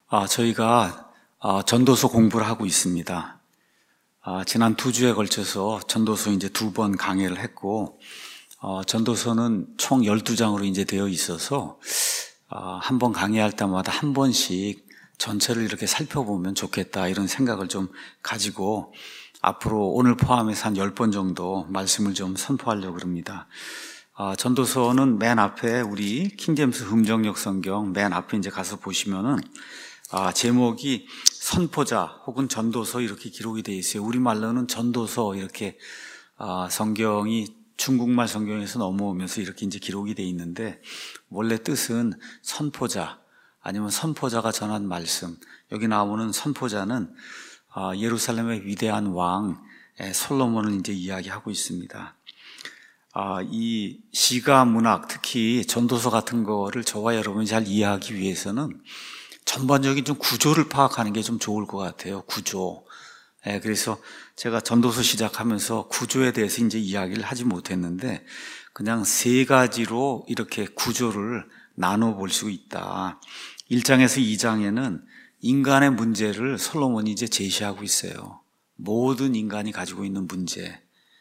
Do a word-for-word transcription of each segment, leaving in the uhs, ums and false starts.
아, 저희가 아, 전도서 공부를 하고 있습니다. 아, 지난 두 주에 걸쳐서 전도서 이제 두 번 강의를 했고, 어, 전도서는 총 열두 장으로 이제 되어 있어서 아, 한 번 강의할 때마다 한 번씩 전체를 이렇게 살펴보면 좋겠다 이런 생각을 좀 가지고 앞으로 오늘 포함해서 한 열 번 정도 말씀을 좀 선포하려고 합니다. 아, 전도서는 맨 앞에 우리 킹제임스 흥정역 성경 맨 앞에 이제 가서 보시면은 아, 제목이 선포자 혹은 전도서 이렇게 기록이 되어 있어요. 우리말로는 전도서 이렇게 아, 성경이 중국말 성경에서 넘어오면서 이렇게 이제 기록이 되어 있는데, 원래 뜻은 선포자 아니면 선포자가 전한 말씀. 여기 나오는 선포자는 아, 예루살렘의 위대한 왕 솔로몬을 이제 이야기하고 있습니다. 아, 이 시가 문학, 특히 전도서 같은 거를 저와 여러분이 잘 이해하기 위해서는 전반적인 좀 구조를 파악하는 게 좀 좋을 것 같아요. 구조. 예, 그래서 제가 전도서 시작하면서 구조에 대해서 이제 이야기를 하지 못했는데, 그냥 세 가지로 이렇게 구조를 나눠 볼 수 있다. 일 장에서 이 장에는 인간의 문제를 솔로몬이 이제 제시하고 있어요. 모든 인간이 가지고 있는 문제.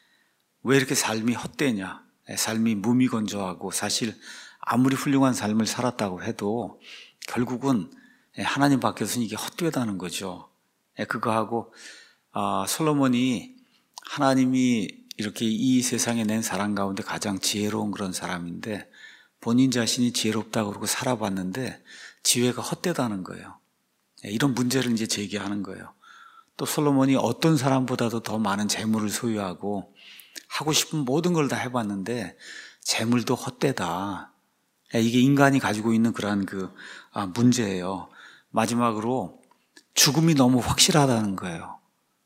왜 이렇게 삶이 헛되냐? 삶이 무미건조하고 사실 아무리 훌륭한 삶을 살았다고 해도 결국은 하나님 밖에서는 이게 헛되다는 거죠. 그거하고 아, 솔로몬이 하나님이 이렇게 이 세상에 낸 사람 가운데 가장 지혜로운 그런 사람인데 본인 자신이 지혜롭다고 그러고 살아봤는데 지혜가 헛되다는 거예요. 이런 문제를 이제 제기하는 거예요. 또 솔로몬이 어떤 사람보다도 더 많은 재물을 소유하고 하고 싶은 모든 걸 다 해봤는데 재물도 헛되다. 이게 인간이 가지고 있는 그러한 그 문제예요. 마지막으로 죽음이 너무 확실하다는 거예요.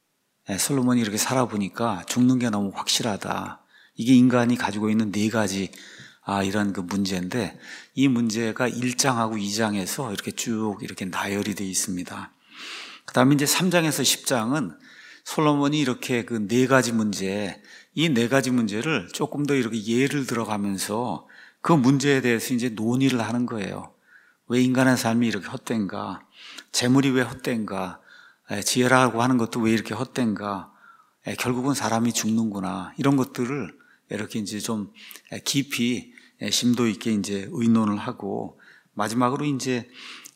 솔로몬이 이렇게 살아보니까 죽는 게 너무 확실하다. 이게 인간이 가지고 있는 네 가지 아, 이런 그 문제인데, 이 문제가 일 장하고 이 장에서 이렇게 쭉 이렇게 나열이 되어 있습니다. 그 다음에 이제 삼 장에서 십 장은 솔로몬이 이렇게 그 네 가지 문제, 이 네 가지 문제를 조금 더 이렇게 예를 들어가면서 그 문제에 대해서 이제 논의를 하는 거예요. 왜 인간의 삶이 이렇게 헛된가? 재물이 왜 헛된가? 지혜라고 하는 것도 왜 이렇게 헛된가? 결국은 사람이 죽는구나. 이런 것들을 이렇게 이제 좀 깊이 심도 있게 이제 의논을 하고, 마지막으로 이제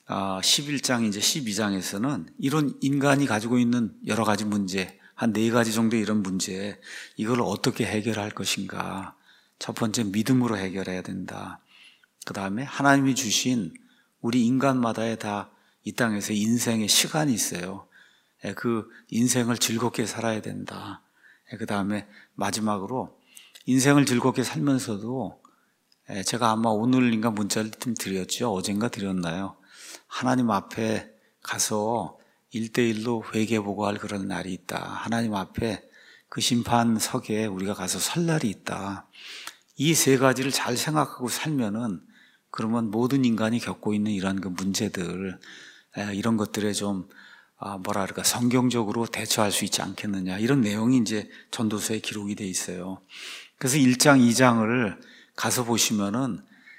십일 장 이제 십이 장에서는 이런 인간이 가지고 있는 여러 가지 문제, 한 네 가지 정도 이런 문제, 이걸 어떻게 해결할 것인가? 첫 번째 믿음으로 해결해야 된다. 그 다음에 하나님이 주신 우리 인간마다의 다 이 땅에서 인생의 시간이 있어요. 그 인생을 즐겁게 살아야 된다. 그 다음에 마지막으로 인생을 즐겁게 살면서도 제가 아마 오늘인가 문자를 좀 드렸죠. 어젠가 드렸나요? 하나님 앞에 가서 일대일로 회개보고할 그런 날이 있다. 하나님 앞에 그 심판석에 우리가 가서 설 날이 있다. 이 세 가지를 잘 생각하고 살면은 그러면 모든 인간이 겪고 있는 이런 그 문제들, 이런 것들에 좀 뭐라 그럴까 성경적으로 대처할 수 있지 않겠느냐, 이런 내용이 이제 전도서에 기록이 돼 있어요. 그래서 일 장, 이 장을 가서 보시면은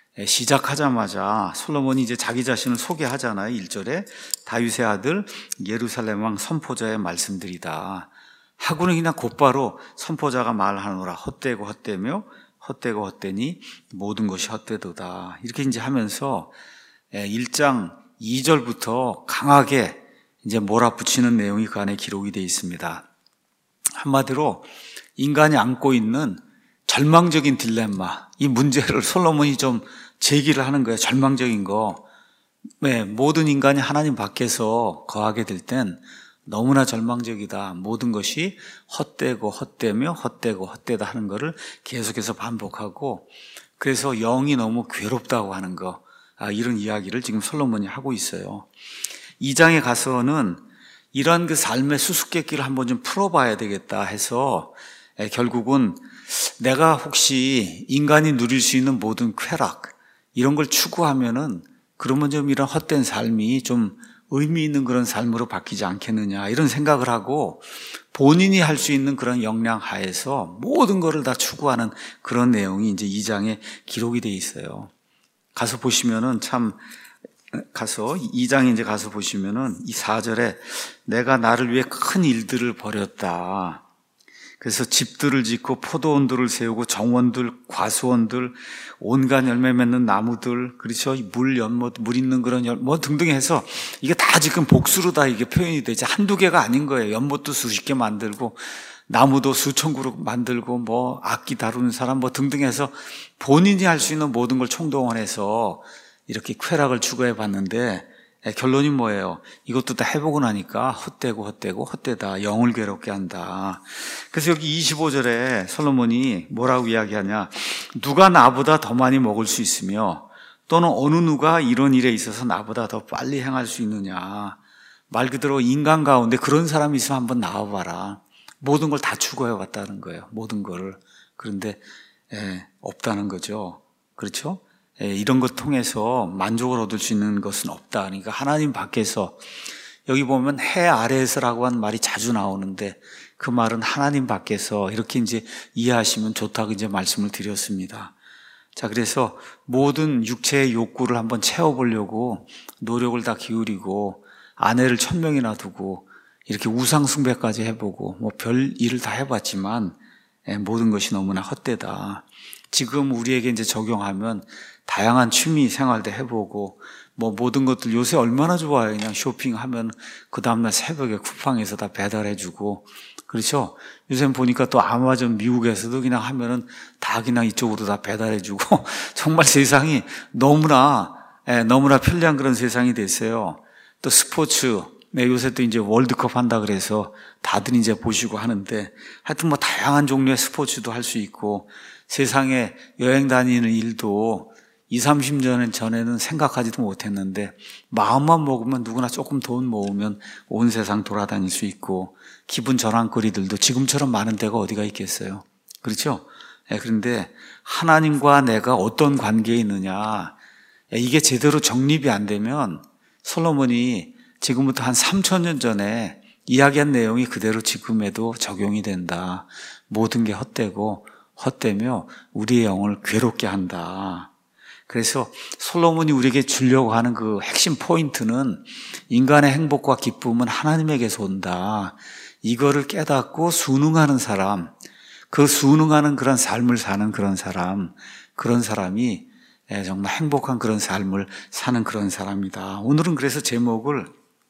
시작하자마자 솔로몬이 이제 자기 자신을 소개하잖아요. 일 절에 다윗의 아들 예루살렘 왕 선포자의 말씀들이다 하고는 그냥 곧바로 선포자가 말하노라. 헛되고 헛되며 헛되고 헛되니 모든 것이 헛되도다. 이렇게 이제 하면서 일 장 이 절부터 강하게 이제 몰아붙이는 내용이 그 안에 기록이 되어 있습니다. 한마디로 인간이 안고 있는 절망적인 딜레마, 이 문제를 솔로몬이 좀 제기를 하는 거예요. 절망적인 거. 네, 모든 인간이 하나님 밖에서 거하게 될 땐 너무나 절망적이다. 모든 것이 헛되고 헛되며 헛되고 헛되다 하는 거를 계속해서 반복하고, 그래서 영이 너무 괴롭다고 하는 거, 아, 이런 이야기를 지금 솔로몬이 하고 있어요. 이 장에 가서는 이런 그 삶의 수수께끼를 한번 좀 풀어봐야 되겠다 해서 결국은 내가 혹시 인간이 누릴 수 있는 모든 쾌락, 이런 걸 추구하면은 그러면 좀 이런 헛된 삶이 좀 의미 있는 그런 삶으로 바뀌지 않겠느냐, 이런 생각을 하고 본인이 할 수 있는 그런 역량 하에서 모든 것을 다 추구하는 그런 내용이 이제 이 장에 기록이 돼 있어요. 가서 보시면은 참 가서 이 장에 이제 가서 보시면은 이 사 절에 내가 나를 위해 큰 일들을 벌였다. 그래서 집들을 짓고 포도원들을 세우고 정원들, 과수원들, 온갖 열매 맺는 나무들, 그렇죠? 물 연못, 물 있는 그런 연, 뭐 등등 해서 이게 다 지금 복수로 다 이게 표현이 되지 한두 개가 아닌 거예요. 연못도 수십 개 만들고 나무도 수천 그루 만들고 뭐 악기 다루는 사람 뭐 등등 해서 본인이 할 수 있는 모든 걸 총동원해서 이렇게 쾌락을 추구해 봤는데 결론이 뭐예요? 이것도 다 해보고 나니까 헛되고 헛되고 헛되다. 영을 괴롭게 한다. 그래서 여기 이십오 절에 솔로몬이 뭐라고 이야기하냐? 누가 나보다 더 많이 먹을 수 있으며 또는 어느 누가 이런 일에 있어서 나보다 더 빨리 행할 수 있느냐? 말 그대로 인간 가운데 그런 사람이 있으면 한번 나와봐라. 모든 걸 다 추구해 왔다는 거예요. 모든 걸. 그런데 예, 없다는 거죠. 그렇죠? 예, 이런 것 통해서 만족을 얻을 수 있는 것은 없다. 그러니까 하나님 밖에서, 여기 보면 해 아래에서라고 하는 말이 자주 나오는데 그 말은 하나님 밖에서 이렇게 이제 이해하시면 좋다고 이제 말씀을 드렸습니다. 자, 그래서 모든 육체의 욕구를 한번 채워보려고 노력을 다 기울이고 아내를 천 명이나 두고 이렇게 우상숭배까지 해보고 뭐 별 일을 다 해봤지만 예, 모든 것이 너무나 헛되다. 지금 우리에게 이제 적용하면 다양한 취미 생활도 해보고 뭐 모든 것들 요새 얼마나 좋아요. 그냥 쇼핑하면 그 다음날 새벽에 쿠팡에서 다 배달해주고 그렇죠. 요새 보니까 또 아마존 미국에서도 그냥 하면은 다 그냥 이쪽으로 다 배달해주고 정말 세상이 너무나 예, 너무나 편리한 그런 세상이 됐어요. 또 스포츠 네, 요새 또 이제 월드컵 한다 그래서 다들 이제 보시고 하는데 하여튼 뭐 다양한 종류의 스포츠도 할 수 있고 세상에 여행 다니는 일도 이삼십 년 전에는 생각하지도 못했는데 마음만 먹으면 누구나 조금 돈 모으면 온 세상 돌아다닐 수 있고 기분 전환거리들도 지금처럼 많은 데가 어디가 있겠어요. 그렇죠? 네, 그런데 하나님과 내가 어떤 관계에 있느냐 이게 제대로 정립이 안 되면 솔로몬이 지금부터 한 삼천 년 전에 이야기한 내용이 그대로 지금에도 적용이 된다. 모든 게 헛되고 헛되며 우리의 영을 괴롭게 한다. 그래서 솔로몬이 우리에게 주려고 하는 그 핵심 포인트는 인간의 행복과 기쁨은 하나님에게서 온다. 이거를 깨닫고 순응하는 사람, 그 순응하는 그런 삶을 사는 그런 사람, 그런 사람이 정말 행복한 그런 삶을 사는 그런 사람이다. 오늘은 그래서 제목을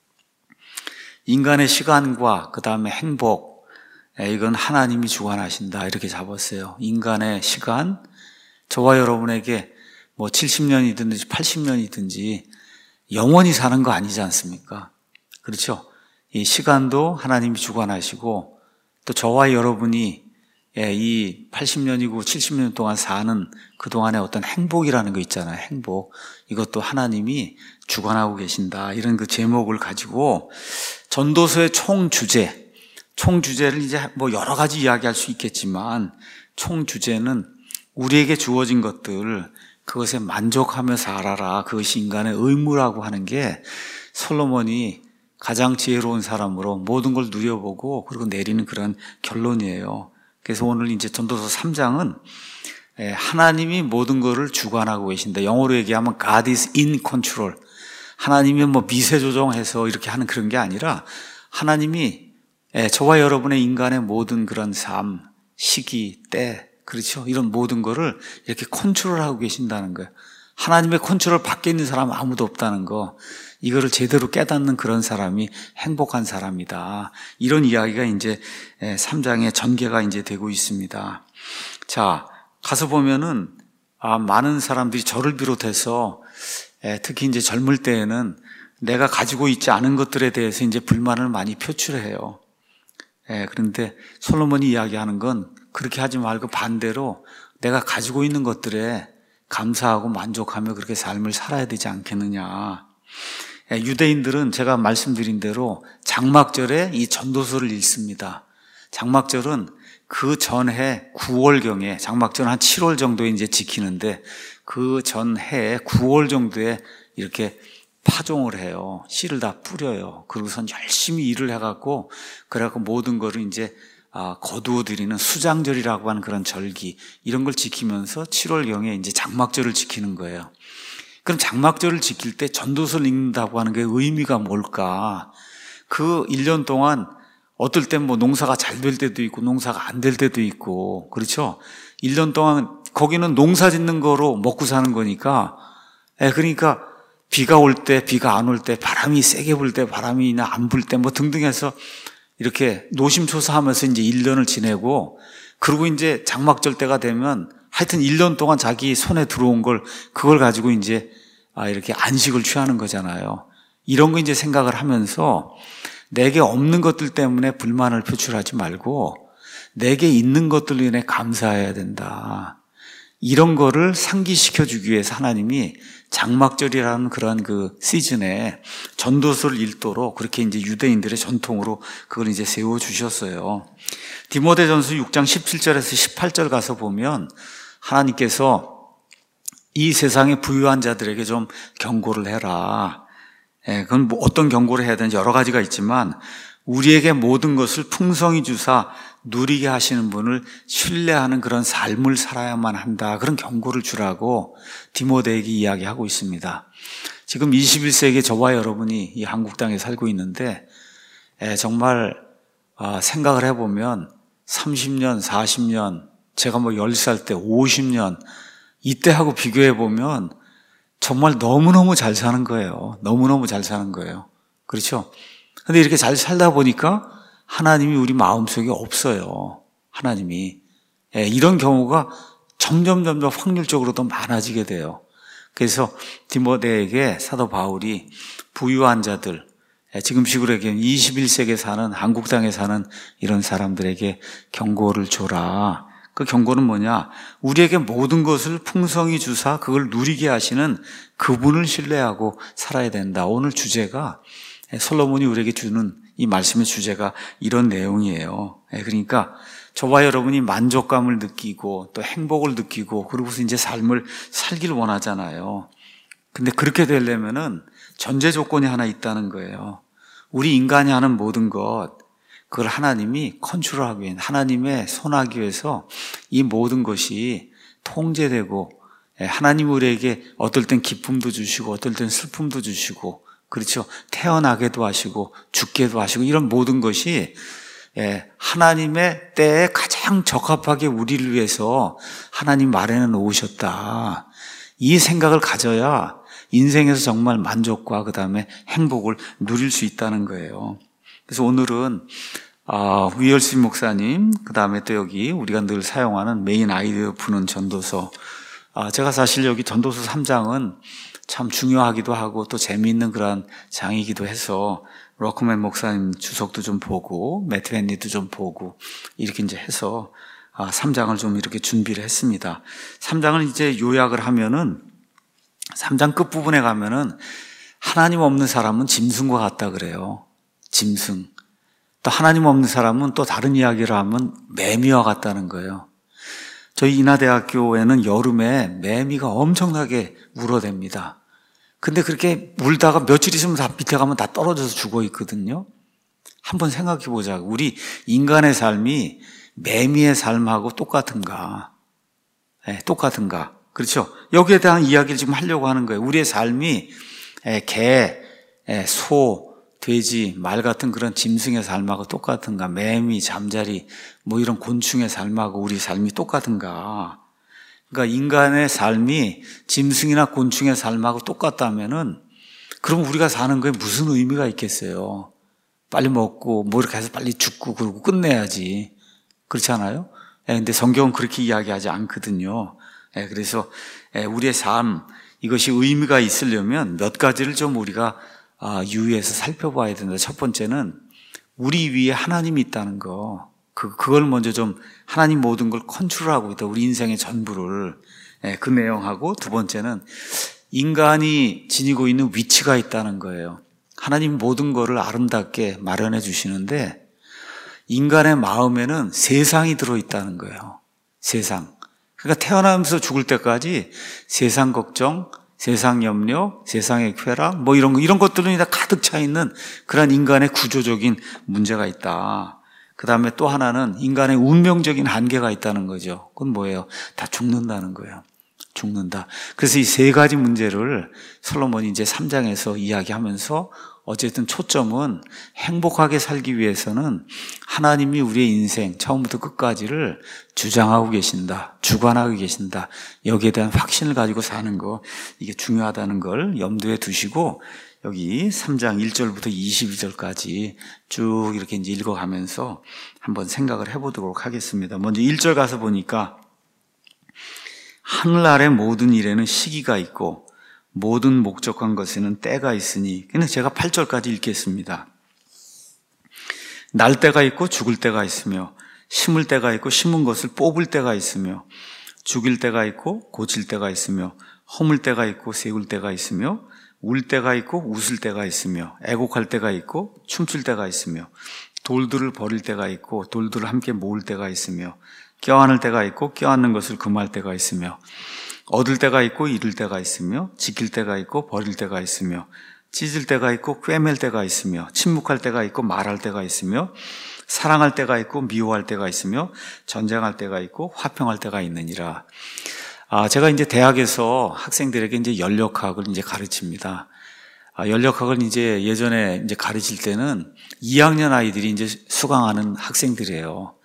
인간의 시간과 그 다음에 행복, 이건 하나님이 주관하신다 이렇게 잡았어요. 인간의 시간, 저와 여러분에게 뭐 칠십 년이든지 팔십 년이든지 영원히 사는 거 아니지 않습니까? 그렇죠? 이 시간도 하나님이 주관하시고 또 저와 여러분이 이 팔십 년이고 칠십 년 동안 사는 그동안의 어떤 행복이라는 거 있잖아요. 행복. 이것도 하나님이 주관하고 계신다. 이런 그 제목을 가지고 전도서의 총 주제, 총 주제를 이제 뭐 여러 가지 이야기할 수 있겠지만 총 주제는 우리에게 주어진 것들, 그것에 만족하며 살아라. 그것이 인간의 의무라고 하는 게 솔로몬이 가장 지혜로운 사람으로 모든 걸 누려보고 그리고 내리는 그런 결론이에요. 그래서 오늘 이제 전도서 삼 장은 하나님이 모든 것을 주관하고 계신다. 영어로 얘기하면 God is in control. 하나님이 뭐 미세 조정해서 이렇게 하는 그런 게 아니라 하나님이 저와 여러분의 인간의 모든 그런 삶, 시기, 때, 그렇죠? 이런 모든 거를 이렇게 컨트롤하고 계신다는 거예요. 하나님의 컨트롤 밖에 있는 사람은 아무도 없다는 거. 이거를 제대로 깨닫는 그런 사람이 행복한 사람이다. 이런 이야기가 이제 삼 장의 전개가 이제 되고 있습니다. 자, 가서 보면은 아, 많은 사람들이 저를 비롯해서 특히 이제 젊을 때에는 내가 가지고 있지 않은 것들에 대해서 이제 불만을 많이 표출해요. 그런데 솔로몬이 이야기하는 건 그렇게 하지 말고 반대로 내가 가지고 있는 것들에 감사하고 만족하며 그렇게 삶을 살아야 되지 않겠느냐. 유대인들은 제가 말씀드린 대로 장막절에 이 전도서를 읽습니다. 장막절은 그 전해 구월경에, 장막절은 한 칠월 정도에 이제 지키는데 그 전해에 구월 정도에 이렇게 파종을 해요. 씨를 다 뿌려요. 그러고선 열심히 일을 해갖고, 그래갖고 모든 거를 이제 아, 거두어 드리는 수장절이라고 하는 그런 절기, 이런 걸 지키면서 칠월경에 이제 장막절을 지키는 거예요. 그럼 장막절을 지킬 때 전도서를 읽는다고 하는 게 의미가 뭘까? 그 일 년 동안 어떨 땐 뭐 농사가 잘 될 때도 있고 농사가 안 될 때도 있고, 그렇죠? 일 년 동안 거기는 농사 짓는 거로 먹고 사는 거니까, 예, 그러니까 비가 올 때, 비가 안 올 때, 바람이 세게 불 때, 바람이나 안 불 때 뭐 등등 해서 이렇게 노심초사하면서 이제 일 년을 지내고, 그리고 이제 장막절 때가 되면 하여튼 일 년 동안 자기 손에 들어온 걸, 그걸 가지고 이제 아, 이렇게 안식을 취하는 거잖아요. 이런 거 이제 생각을 하면서 내게 없는 것들 때문에 불만을 표출하지 말고 내게 있는 것들로 인해 감사해야 된다. 이런 거를 상기시켜주기 위해서 하나님이 장막절이라는 그런 그 시즌에 전도서를 읽도록 그렇게 이제 유대인들의 전통으로 그걸 이제 세워주셨어요. 디모데전서 육 장 십칠 절에서 십팔 절 가서 보면 하나님께서 이 세상의 부유한 자들에게 좀 경고를 해라. 예, 그건 뭐 어떤 경고를 해야 되는지 여러 가지가 있지만 우리에게 모든 것을 풍성히 주사 누리게 하시는 분을 신뢰하는 그런 삶을 살아야만 한다. 그런 경고를 주라고 디모데에게 이야기하고 있습니다. 지금 이십일 세기 저와 여러분이 이 한국 땅에 살고 있는데 예, 정말 생각을 해보면 삼십 년, 사십 년, 제가 뭐 열 살 때 오십 년 이때하고 비교해보면 정말 너무너무 잘 사는 거예요. 너무너무 잘 사는 거예요. 그렇죠? 근데 이렇게 잘 살다 보니까 하나님이 우리 마음속에 없어요. 하나님이. 예, 이런 경우가 점점 점점 확률적으로 더 많아지게 돼요. 그래서 디모데에게 사도 바울이 부유한 자들, 예, 지금식으로 얘기하면 이십일 세기에 사는 한국 땅에 사는 이런 사람들에게 경고를 줘라. 그 경고는 뭐냐? 우리에게 모든 것을 풍성히 주사 그걸 누리게 하시는 그분을 신뢰하고 살아야 된다. 오늘 주제가 솔로몬이 우리에게 주는 이 말씀의 주제가 이런 내용이에요. 그러니까 저와 여러분이 만족감을 느끼고 또 행복을 느끼고 그러고서 이제 삶을 살기를 원하잖아요. 근데 그렇게 되려면은 전제 조건이 하나 있다는 거예요. 우리 인간이 하는 모든 것, 그걸 하나님이 컨트롤하기 위해, 하나님의 손하기 위해서 이 모든 것이 통제되고, 하나님 우리에게 어떨 땐 기쁨도 주시고 어떨 땐 슬픔도 주시고, 그렇죠? 태어나게도 하시고 죽게도 하시고 이런 모든 것이 하나님의 때에 가장 적합하게 우리를 위해서 하나님 마련해 놓으셨다. 이 생각을 가져야 인생에서 정말 만족과 그 다음에 행복을 누릴 수 있다는 거예요. 그래서 오늘은 아, 위얼스 목사님, 그 다음에 또 여기 우리가 늘 사용하는 메인 아이디어 푸는 전도서. 아, 제가 사실 여기 전도서 삼 장은 참 중요하기도 하고 또 재미있는 그런 장이기도 해서 로크맨 목사님 주석도 좀 보고 매튜 헨리도 좀 보고 이렇게 이제 해서 아, 삼 장을 좀 이렇게 준비를 했습니다. 삼 장을 이제 요약을 하면은 삼 장 끝부분에 가면은 하나님 없는 사람은 짐승과 같다 그래요. 짐승. 또 하나님 없는 사람은 또 다른 이야기를 하면 매미와 같다는 거예요. 저희 인하대학교에는 여름에 매미가 엄청나게 울어댑니다. 근데 그렇게 울다가 며칠 있으면 다 밑에 가면 다 떨어져서 죽어 있거든요. 한번 생각해 보자. 우리 인간의 삶이 매미의 삶하고 똑같은가? 네, 똑같은가? 그렇죠? 여기에 대한 이야기를 지금 하려고 하는 거예요. 우리의 삶이 개, 소, 돼지, 말 같은 그런 짐승의 삶하고 똑같은가? 매미, 잠자리, 뭐 이런 곤충의 삶하고 우리 삶이 똑같은가? 그러니까 인간의 삶이 짐승이나 곤충의 삶하고 똑같다면은 그럼 우리가 사는 거에 무슨 의미가 있겠어요? 빨리 먹고 뭐 이렇게 해서 빨리 죽고 그러고 끝내야지. 그렇지 않아요? 근데 성경은 그렇게 이야기하지 않거든요. 그래서 우리의 삶, 이것이 의미가 있으려면 몇 가지를 좀 우리가 유의해서 살펴봐야 된다. 첫 번째는 우리 위에 하나님이 있다는 거. 그, 그걸 먼저 좀 하나님 모든 걸 컨트롤하고 있다. 우리 인생의 전부를. 그 내용하고 두 번째는 인간이 지니고 있는 위치가 있다는 거예요. 하나님 모든 거를 아름답게 마련해 주시는데 인간의 마음에는 세상이 들어있다는 거예요. 세상. 그러니까 태어나면서 죽을 때까지 세상 걱정, 세상 염려, 세상의 쾌락, 뭐 이런 거, 이런 것들은 다 가득 차 있는 그런 인간의 구조적인 문제가 있다. 그 다음에 또 하나는 인간의 운명적인 한계가 있다는 거죠. 그건 뭐예요? 다 죽는다는 거예요. 죽는다. 그래서 이 세 가지 문제를 솔로몬이 이제 삼 장에서 이야기하면서 어쨌든 초점은 행복하게 살기 위해서는 하나님이 우리의 인생 처음부터 끝까지를 주장하고 계신다, 주관하고 계신다, 여기에 대한 확신을 가지고 사는 거, 이게 중요하다는 걸 염두에 두시고 여기 삼 장 일 절부터 이십이 절까지 쭉 이렇게 이제 읽어가면서 한번 생각을 해보도록 하겠습니다. 먼저 일 절 가서 보니까 하늘 아래 모든 일에는 시기가 있고 모든 목적한 것에는 때가 있으니, 그냥 제가 팔 절까지 읽겠습니다. 날 때가 있고 죽을 때가 있으며 심을 때가 있고 심은 것을 뽑을 때가 있으며 죽일 때가 있고 고칠 때가 있으며 허물 때가 있고 세울 때가 있으며 울 때가 있고 웃을 때가 있으며 애곡할 때가 있고 춤출 때가 있으며 돌들을 버릴 때가 있고 돌들을 함께 모을 때가 있으며 껴안을 때가 있고 껴안는 것을 금할 때가 있으며 얻을 때가 있고 잃을 때가 있으며 지킬 때가 있고 버릴 때가 있으며 찢을 때가 있고 꿰맬 때가 있으며 침묵할 때가 있고 말할 때가 있으며 사랑할 때가 있고 미워할 때가 있으며 전쟁할 때가 있고 화평할 때가 있느니라. 아, 제가 이제 대학에서 학생들에게 이제 연력학을 이제 가르칩니다. 아, 연력학을 이제 예전에 이제 가르칠 때는 이 학년 아이들이 이제 수강하는 학생들이에요.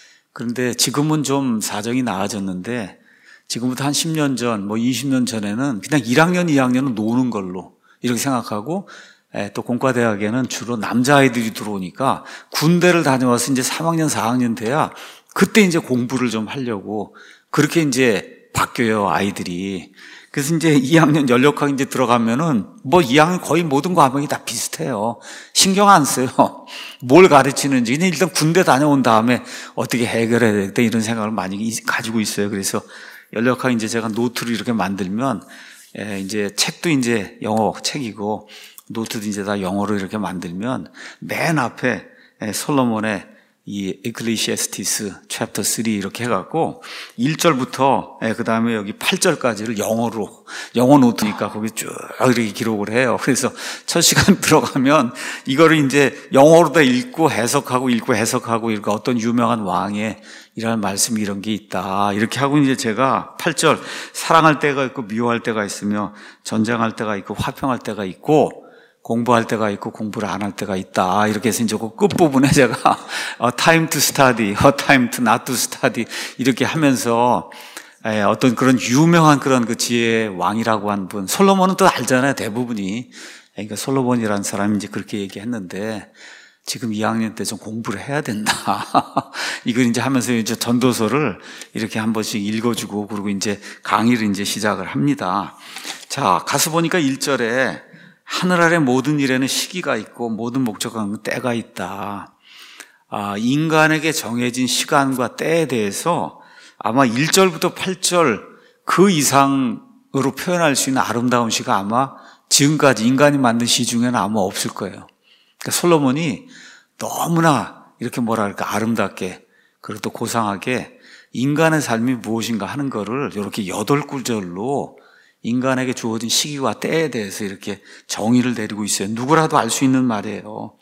그런데 지금은 좀 사정이 나아졌는데 지금부터 한 십 년 전, 뭐 이십 년 전에는 그냥 일 학년, 이 학년은 노는 걸로 이렇게 생각하고, 또 공과대학에는 주로 남자아이들이 들어오니까 군대를 다녀와서 이제 삼 학년, 사 학년 돼야 그때 이제 공부를 좀 하려고 그렇게 이제 바뀌어요, 아이들이. 그래서 이제 이 학년 연력학 이제 들어가면은 뭐 이 학년 거의 모든 과목이 다 비슷해요. 신경 안 써요. 뭘 가르치는지. 그냥 일단 군대 다녀온 다음에 어떻게 해결해야 되겠다 이런 생각을 많이 가지고 있어요. 그래서 연력학 이제 제가 노트를 이렇게 만들면, 예, 이제 책도 이제 영어 책이고 노트도 이제 다 영어로 이렇게 만들면 맨 앞에 예, 솔로몬의 이 에클레시아스티스 챕터 삼 이렇게 해갖고 일 절부터 예, 그 다음에 여기 팔 절까지를 영어로, 영어 노트니까 거기 쭉 이렇게 기록을 해요. 그래서 첫 시간 들어가면 이거를 이제 영어로 다 읽고 해석하고 읽고 해석하고 이렇게 어떤 유명한 왕의 이런 말씀 이런 게 있다 이렇게 하고 이제 제가 팔 절 사랑할 때가 있고 미워할 때가 있으며 전쟁할 때가 있고 화평할 때가 있고 공부할 때가 있고 공부를 안 할 때가 있다 이렇게 해서 이제 그 끝부분에 제가 time to study, time to not to study 이렇게 하면서 어떤 그런 유명한 그런 그 지혜의 왕이라고 한 분, 솔로몬은 또 알잖아요, 대부분이. 그러니까 솔로몬이라는 사람이 이제 그렇게 얘기했는데 지금 이 학년 때 좀 공부를 해야 된다. 이걸 이제 하면서 이제 전도서를 이렇게 한 번씩 읽어주고 그리고 이제 강의를 이제 시작을 합니다. 자, 가서 보니까 일 절에 하늘 아래 모든 일에는 시기가 있고 모든 목적한 때가 있다. 아, 인간에게 정해진 시간과 때에 대해서 아마 일 절부터 팔 절 그 이상으로 표현할 수 있는 아름다운 시가 아마 지금까지 인간이 만든 시 중에는 아마 없을 거예요. 그러니까 솔로몬이 너무나 이렇게 뭐랄까 아름답게 그리고 또 고상하게 인간의 삶이 무엇인가 하는 거를 이렇게 여덟 구절로 인간에게 주어진 시기와 때에 대해서 이렇게 정의를 내리고 있어요. 누구라도 알 수 있는 말이에요.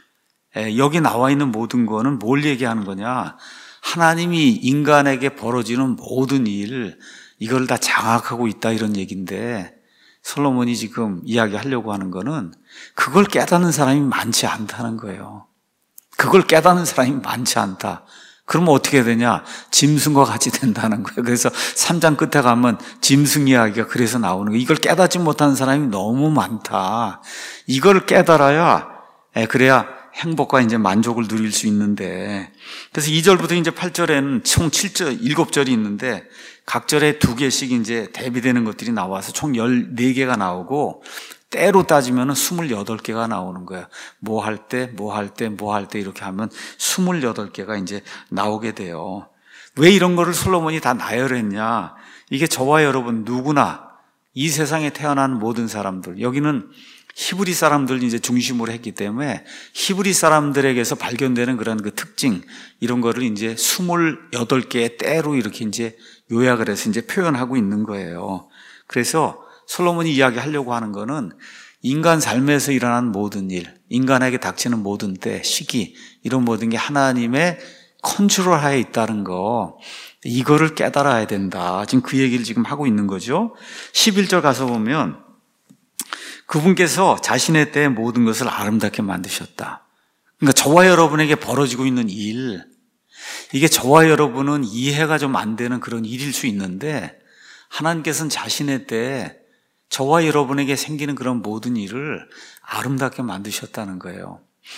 에, 여기 나와 있는 모든 거는 뭘 얘기하는 거냐? 하나님이 인간에게 벌어지는 모든 일, 이걸 다 장악하고 있다 이런 얘기인데 솔로몬이 지금 이야기하려고 하는 거는 그걸 깨닫는 사람이 많지 않다는 거예요. 그걸 깨닫는 사람이 많지 않다. 그러면 어떻게 되냐? 짐승과 같이 된다는 거예요. 그래서 삼 장 끝에 가면 짐승 이야기가 그래서 나오는 거예요. 이걸 깨닫지 못하는 사람이 너무 많다. 이걸 깨달아야, 그래야 행복과 이제 만족을 누릴 수 있는데. 그래서 이 절부터 이제 팔 절에는 총 칠 절, 일곱 절이 있는데 각 절에 두 개씩 이제 대비되는 것들이 나와서 총 열네 개가 나오고 때로 따지면 스물여덟 개가 나오는 거야. 뭐 할 때, 뭐 할 때, 뭐 할 때 이렇게 하면 스물여덟 개가 이제 나오게 돼요. 왜 이런 거를 솔로몬이 다 나열했냐? 이게 저와 여러분 누구나 이 세상에 태어난 모든 사람들, 여기는 히브리 사람들 이제 중심으로 했기 때문에 히브리 사람들에게서 발견되는 그런 그 특징, 이런 거를 이제 스물여덟 개의 때로 이렇게 이제 요약을 해서 이제 표현하고 있는 거예요. 그래서 솔로몬이 이야기하려고 하는 거는 인간 삶에서 일어난 모든 일, 인간에게 닥치는 모든 때, 시기, 이런 모든 게 하나님의 컨트롤하에 있다는 거, 이거를 깨달아야 된다. 지금 그 얘기를 지금 하고 있는 거죠. 십일 절 가서 보면 그분께서 자신의 때에 모든 것을 아름답게 만드셨다. 그러니까 저와 여러분에게 벌어지고 있는 일, 이게 저와 여러분은 이해가 좀 안 되는 그런 일일 수 있는데 하나님께서는 자신의 때에 저와 여러분에게 생기는 그런 모든 일을 아름답게 만드셨다는 거예요.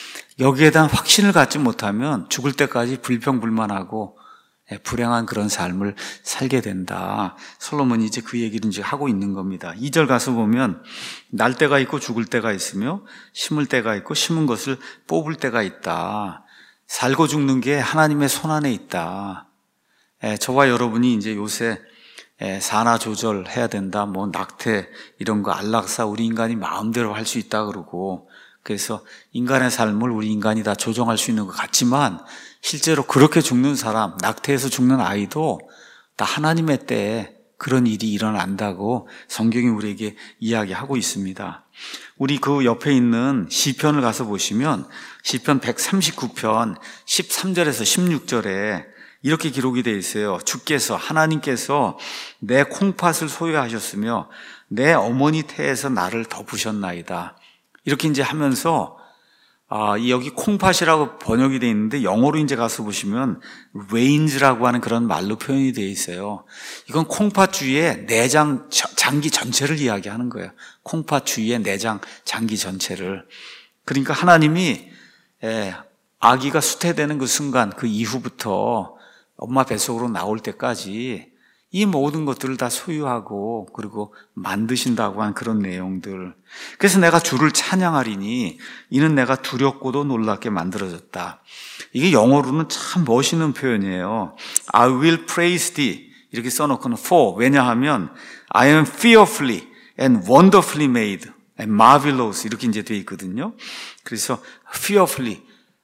여기에 대한 확신을 갖지 못하면 죽을 때까지 불평불만하고 불행한 그런 삶을 살게 된다. 솔로몬이 이제 그 얘기를 이제 하고 있는 겁니다. 이 절 가서 보면 날 때가 있고 죽을 때가 있으며 심을 때가 있고 심은 것을 뽑을 때가 있다. 살고 죽는 게 하나님의 손안에 있다. 에, 저와 여러분이 이제 요새 에, 산화 조절해야 된다, 뭐 낙태 이런 거 안락사 우리 인간이 마음대로 할 수 있다 그러고, 그래서 인간의 삶을 우리 인간이 다 조정할 수 있는 것 같지만 실제로 그렇게 죽는 사람, 낙태해서 죽는 아이도 다 하나님의 때에 그런 일이 일어난다고 성경이 우리에게 이야기하고 있습니다. 우리 그 옆에 있는 시편을 가서 보시면 시편 백삼십구 편 십삼 절에서 십육 절에 이렇게 기록이 되어 있어요. 주께서, 하나님께서 내 콩팥을 소유하셨으며 내 어머니 태에서 나를 덮으셨나이다. 이렇게 이제 하면서 아, 여기 콩팥이라고 번역이 되어 있는데 영어로 이제 가서 보시면 veins라고 하는 그런 말로 표현이 되어 있어요. 이건 콩팥 주위의 내장, 장기 전체를 이야기하는 거예요. 콩팥 주위의 내장, 장기 전체를. 그러니까 하나님이 예, 아기가 수태되는 그 순간, 그 이후부터 엄마 뱃속으로 나올 때까지 이 모든 것들을 다 소유하고 그리고 만드신다고 한 그런 내용들. 그래서 내가 주를 찬양하리니 이는 내가 두렵고도 놀랍게 만들어졌다. 이게 영어로는 참 멋있는 표현이에요. I will praise thee 이렇게 써놓고는 for, 왜냐하면 I am fearfully and wonderfully made and marvelous 이렇게 이제 되어 있거든요. 그래서 fearfully,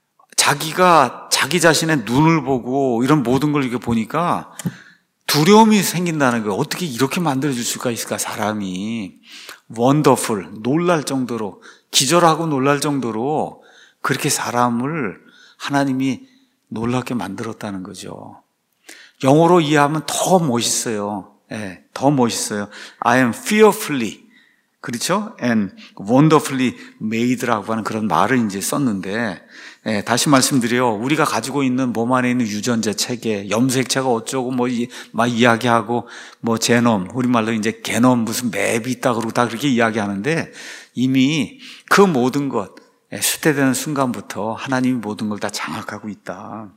자기가 자기 자신의 눈을 보고 이런 모든 걸 이렇게 보니까 두려움이 생긴다는 거예요. 어떻게 이렇게 만들어줄 수가 있을까, 사람이. 원더풀, 놀랄 정도로, 기절하고 놀랄 정도로 그렇게 사람을 하나님이 놀랍게 만들었다는 거죠. 영어로 이해하면 더 멋있어요. 네, 더 멋있어요. I am fearfully, 그렇죠? And wonderfully made라고 하는 그런 말을 이제 썼는데, 예, 다시 말씀드려요. 우리가 가지고 있는 몸 안에 있는 유전자 체계, 염색체가 어쩌고 뭐 이, 막 이야기하고 뭐 제놈, 우리말로 이제 게놈 무슨 맵이 있다 그러고 다 그렇게 이야기하는데 이미 그 모든 것, 예, 수태되는 순간부터 하나님이 모든 걸 다 장악하고 있다.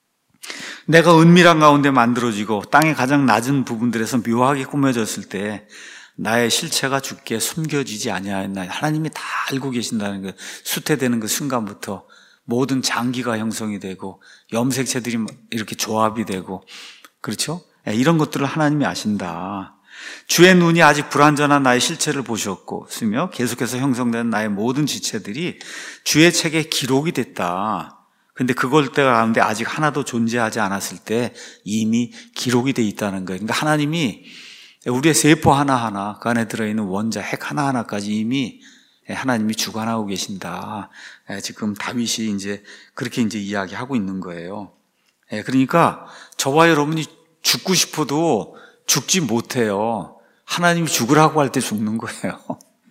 내가 은밀한 가운데 만들어지고 땅의 가장 낮은 부분들에서 묘하게 꾸며졌을 때 나의 실체가 주께 숨겨지지 아니하였나. 하나님이 다 알고 계신다는 거. 수태되는 그 순간부터 모든 장기가 형성이 되고 염색체들이 이렇게 조합이 되고, 그렇죠? 이런 것들을 하나님이 아신다. 주의 눈이 아직 불완전한 나의 실체를 보셨고 쓰며 계속해서 형성된 나의 모든 지체들이 주의 책에 기록이 됐다. 근데 그걸 때가 가운데 아직 하나도 존재하지 않았을 때 이미 기록이 돼 있다는 거예요. 그러니까 하나님이 우리의 세포 하나하나, 그 안에 들어있는 원자, 핵 하나하나까지 이미 하나님이 주관하고 계신다. 지금 다윗이 이제 그렇게 이제 이야기하고 있는 거예요. 그러니까 저와 여러분이 죽고 싶어도 죽지 못해요. 하나님이 죽으라고 할 때 죽는 거예요.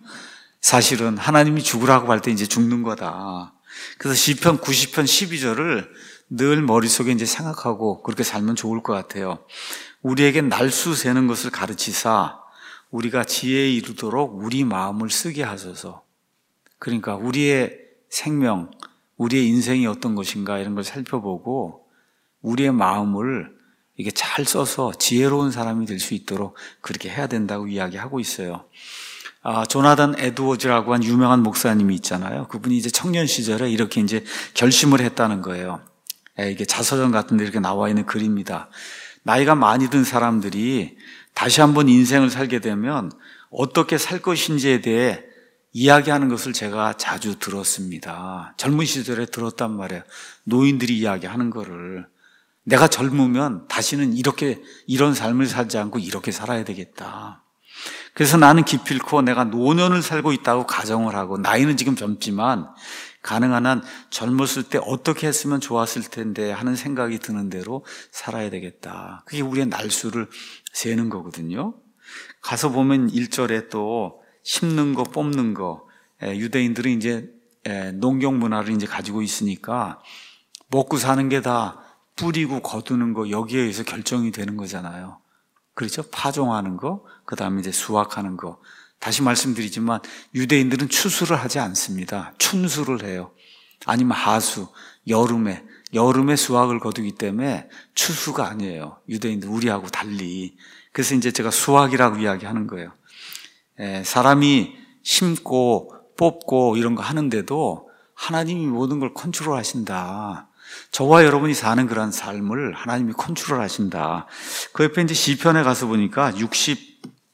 사실은 하나님이 죽으라고 할 때 이제 죽는 거다. 그래서 시편 구십 편 십이 절을 늘 머릿속에 이제 생각하고 그렇게 살면 좋을 것 같아요. 우리에게 날수 세는 것을 가르치사 우리가 지혜에 이르도록 우리 마음을 쓰게 하소서. 그러니까 우리의 생명, 우리의 인생이 어떤 것인가 이런 걸 살펴보고 우리의 마음을 이게 잘 써서 지혜로운 사람이 될 수 있도록 그렇게 해야 된다고 이야기하고 있어요. 아, 조나단 에드워즈라고 한 유명한 목사님이 있잖아요. 그분이 이제 청년 시절에 이렇게 이제 결심을 했다는 거예요. 이게 자서전 같은 데 이렇게 나와 있는 글입니다. 나이가 많이 든 사람들이 다시 한번 인생을 살게 되면 어떻게 살 것인지에 대해 이야기하는 것을 제가 자주 들었습니다. 젊은 시절에 들었단 말이에요. 노인들이 이야기하는 거를. 내가 젊으면 다시는 이렇게, 이런 삶을 살지 않고 이렇게 살아야 되겠다. 그래서 나는 기필코 내가 노년을 살고 있다고 가정을 하고, 나이는 지금 젊지만 가능한 한 젊었을 때 어떻게 했으면 좋았을 텐데 하는 생각이 드는 대로 살아야 되겠다. 그게 우리의 날수를 세는 거거든요. 가서 보면 일 절에 또 심는 거 뽑는 거, 유대인들은 이제 농경 문화를 이제 가지고 있으니까 먹고 사는 게 다 뿌리고 거두는 거, 여기에 의해서 결정이 되는 거잖아요. 그렇죠? 파종하는 거, 그 다음에 이제 수확하는 거. 다시 말씀드리지만 유대인들은 추수를 하지 않습니다. 춘수를 해요. 아니면 하수, 여름에 여름에 수확을 거두기 때문에 추수가 아니에요. 유대인들 우리하고 달리. 그래서 이제 제가 수확이라고 이야기하는 거예요. 에, 사람이 심고 뽑고 이런 거 하는데도 하나님이 모든 걸 컨트롤 하신다. 저와 여러분이 사는 그런 삶을 하나님이 컨트롤 하신다. 그 옆에 이제 시편에 가서 보니까 육십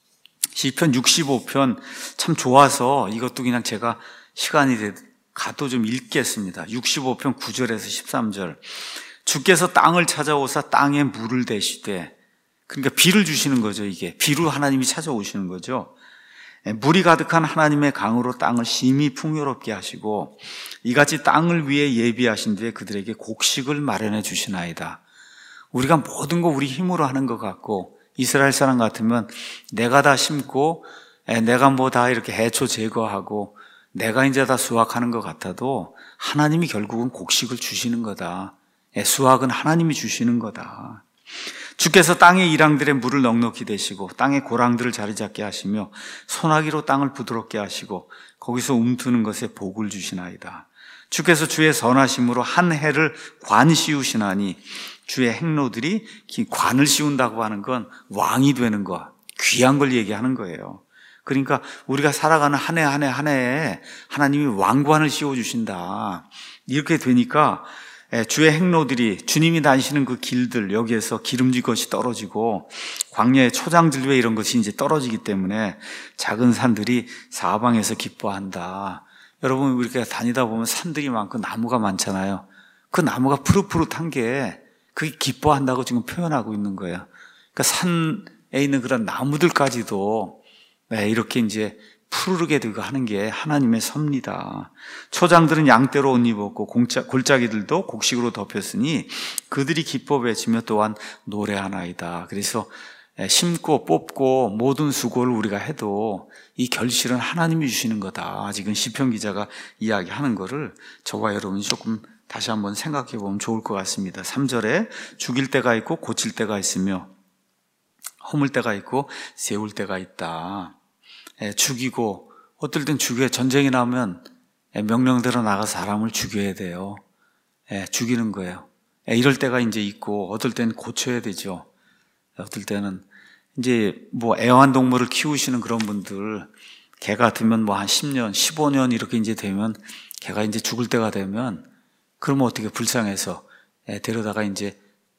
시편 육십오 편 참 좋아서 이것도 그냥 제가 시간이 가도 좀 읽겠습니다. 육십오 편 구 절에서 십삼 절. 주께서 땅을 찾아오사 땅에 물을 대시되, 그러니까 비를 주시는 거죠. 이게 비로 하나님이 찾아오시는 거죠. 물이 가득한 하나님의 강으로 땅을 심히 풍요롭게 하시고 이같이 땅을 위해 예비하신 뒤에 그들에게 곡식을 마련해 주시나이다. 우리가 모든 거 우리 힘으로 하는 것 같고, 이스라엘 사람 같으면 내가 다 심고 내가 뭐 다 이렇게 해초 제거하고 내가 이제 다 수확하는 것 같아도 하나님이 결국은 곡식을 주시는 거다. 수확은 하나님이 주시는 거다. 주께서 땅의 이랑들의 물을 넉넉히 대시고 땅의 고랑들을 자리 잡게 하시며 소나기로 땅을 부드럽게 하시고 거기서 움트는 것에 복을 주시나이다. 주께서 주의 선하심으로 한 해를 관 씌우시나니, 주의 행로들이 관을 씌운다고 하는 건 왕이 되는 것, 귀한 걸 얘기하는 거예요. 그러니까 우리가 살아가는 한 해 한 해 한 해에 하나님이 왕관을 씌워주신다. 이렇게 되니까 주의 행로들이, 주님이 다니시는 그 길들, 여기에서 기름진 것이 떨어지고 광야의 초장들 위에 이런 것이 이제 떨어지기 때문에 작은 산들이 사방에서 기뻐한다. 여러분, 우리가 다니다 보면 산들이 많고 나무가 많잖아요. 그 나무가 푸릇푸릇한 게 그게 기뻐한다고 지금 표현하고 있는 거예요. 그러니까 산에 있는 그런 나무들까지도 이렇게 이제 푸르르게 되고 하는 게 하나님의 섭니다. 초장들은 양떼로 옷 입었고 골짜기들도 곡식으로 덮였으니 그들이 기뻐 외치며 또한 노래하나이다. 그래서 심고 뽑고 모든 수고를 우리가 해도 이 결실은 하나님이 주시는 거다. 지금 시편 기자가 이야기하는 거를 저와 여러분이 조금 다시 한번 생각해 보면 좋을 것 같습니다. 삼 절에 죽일 때가 있고 고칠 때가 있으며 허물 때가 있고 세울 때가 있다. 에, 죽이고, 어떨 땐 죽여, 전쟁이 나면 에, 명령대로 나가 사람을 죽여야 돼요. 에, 죽이는 거예요. 에, 이럴 때가 이제 있고, 어떨 땐 고쳐야 되죠. 어떨 때는 이제 뭐 애완동물을 키우시는 그런 분들, 개 같으면 뭐 한 십 년, 십오 년 이렇게 이제 되면 개가 이제 죽을 때가 되면 그러면 어떻게 불쌍해서 에, 데려다가 이제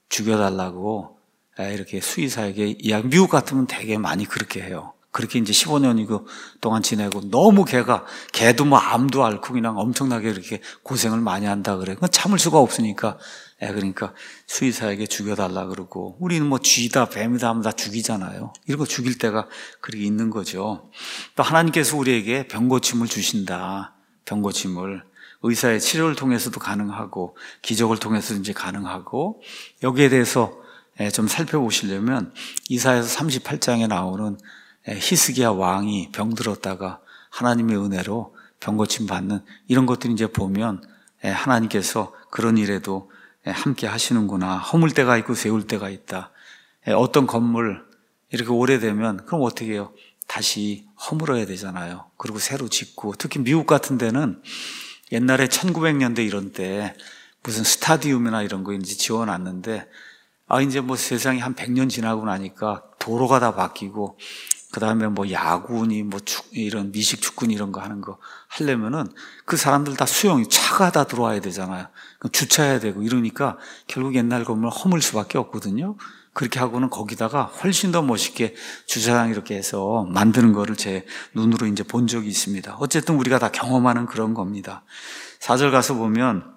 죽여달라고 에, 이렇게 수의사에게 이야기, 미국 같으면 되게 많이 그렇게 해요. 그렇게 이제 십오 년 동안 지내고 너무 개가, 개도 뭐 암도 앓고 그냥 엄청나게 이렇게 고생을 많이 한다 그래. 그건 참을 수가 없으니까, 에, 그러니까 수의사에게 죽여달라 그러고, 우리는 뭐 쥐다, 뱀이다 하면 다 죽이잖아요. 이런 거 죽일 때가 그렇게 있는 거죠. 또 하나님께서 우리에게 병고침을 주신다. 병고침을. 의사의 치료를 통해서도 가능하고, 기적을 통해서도 이제 가능하고, 여기에 대해서 좀 살펴보시려면 이사야서 삼십팔 장에 나오는 히스기야 왕이 병들었다가 하나님의 은혜로 병고침 받는 이런 것들이 이제 보면 하나님께서 그런 일에도 함께 하시는구나. 허물 때가 있고 세울 때가 있다. 어떤 건물 이렇게 오래되면 그럼 어떻게 해요? 다시 허물어야 되잖아요. 그리고 새로 짓고, 특히 미국 같은 데는 옛날에 천구백 년대 이런 때 무슨 스타디움이나 이런 거 이제 지어놨는데, 아, 이제 뭐 세상이 한 백 년 지나고 나니까 도로가 다 바뀌고, 그 다음에 뭐 야구니 뭐 축, 이런 미식 축구니 이런 거 하는 거 하려면은 그 사람들 다 수용이, 차가 다 들어와야 되잖아요. 그럼 주차해야 되고 이러니까 결국 옛날 건물 허물 수밖에 없거든요. 그렇게 하고는 거기다가 훨씬 더 멋있게 주차장 이렇게 해서 만드는 거를 제 눈으로 이제 본 적이 있습니다. 어쨌든 우리가 다 경험하는 그런 겁니다. 사 절 가서 보면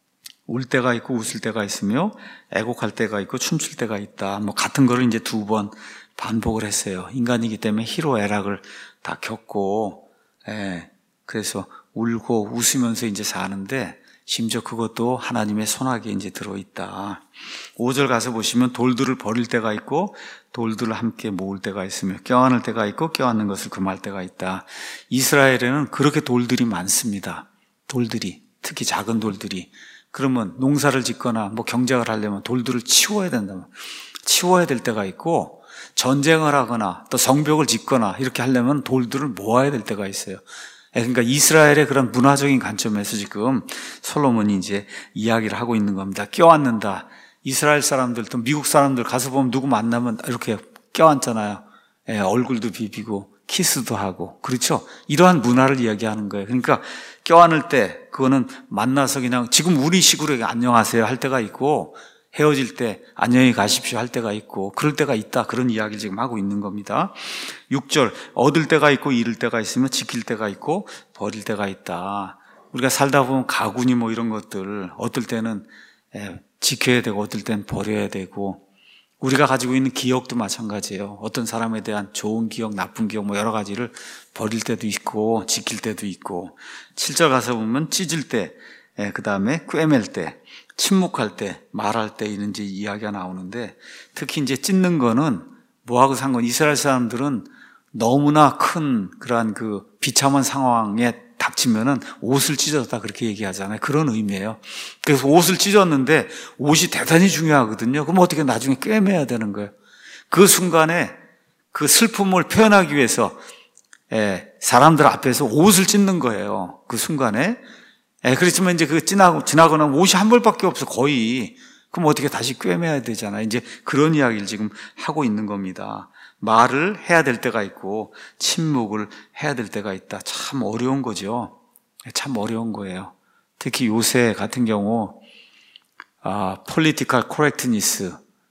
울 때가 있고 웃을 때가 있으며 애곡할 때가 있고 춤출 때가 있다. 뭐 같은 거를 이제 두 번 반복을 했어요. 인간이기 때문에 희로애락을 다 겪고, 예, 그래서 울고 웃으면서 이제 사는데, 심지어 그것도 하나님의 손아귀에 이제 들어있다. 오 절 가서 보시면 돌들을 버릴 때가 있고 돌들을 함께 모을 때가 있으며 껴안을 때가 있고 껴안는 것을 금할 때가 있다. 이스라엘에는 그렇게 돌들이 많습니다. 돌들이, 특히 작은 돌들이. 그러면 농사를 짓거나 뭐 경작을 하려면 돌들을 치워야 된다. 치워야 될 때가 있고, 전쟁을 하거나 또 성벽을 짓거나 이렇게 하려면 돌들을 모아야 될 때가 있어요. 그러니까 이스라엘의 그런 문화적인 관점에서 지금 솔로몬이 이제 이야기를 하고 있는 겁니다. 껴안는다. 이스라엘 사람들 또 미국 사람들 가서 보면 누구 만나면 이렇게 껴안잖아요. 예, 얼굴도 비비고 키스도 하고, 그렇죠? 이러한 문화를 이야기하는 거예요. 그러니까 껴안을 때 그거는 만나서 그냥 지금 우리 식으로 안녕하세요 할 때가 있고, 헤어질 때 안녕히 가십시오 할 때가 있고, 그럴 때가 있다. 그런 이야기를 지금 하고 있는 겁니다. 육 절, 얻을 때가 있고 잃을 때가 있으며 지킬 때가 있고 버릴 때가 있다. 우리가 살다 보면 가군이 뭐 이런 것들 어떨 때는 지켜야 되고 어떨 때는 버려야 되고, 우리가 가지고 있는 기억도 마찬가지예요. 어떤 사람에 대한 좋은 기억, 나쁜 기억 뭐 여러 가지를 버릴 때도 있고 지킬 때도 있고. 칠 절 가서 보면 찢을 때, 그 다음에 꿰맬 때, 침묵할 때, 말할 때 이런 이제 이야기가 나오는데, 특히 이제 찢는 거는 뭐하고 상관, 이스라엘 사람들은 너무나 큰 그러한 그 비참한 상황에 닥치면은 옷을 찢었다 그렇게 얘기하잖아요. 그런 의미예요. 그래서 옷을 찢었는데 옷이 대단히 중요하거든요. 그럼 어떻게 나중에 꿰매야 되는 거예요. 그 순간에 그 슬픔을 표현하기 위해서 예, 사람들 앞에서 옷을 찢는 거예요. 그 순간에. 예, 그렇지만 이제 그 지나고, 지나고 나면 옷이 한 벌밖에 없어, 거의. 그럼 어떻게 다시 꿰매야 되잖아요. 이제 그런 이야기를 지금 하고 있는 겁니다. 말을 해야 될 때가 있고, 침묵을 해야 될 때가 있다. 참 어려운 거죠. 참 어려운 거예요. 특히 요새 같은 경우, 아, political correctness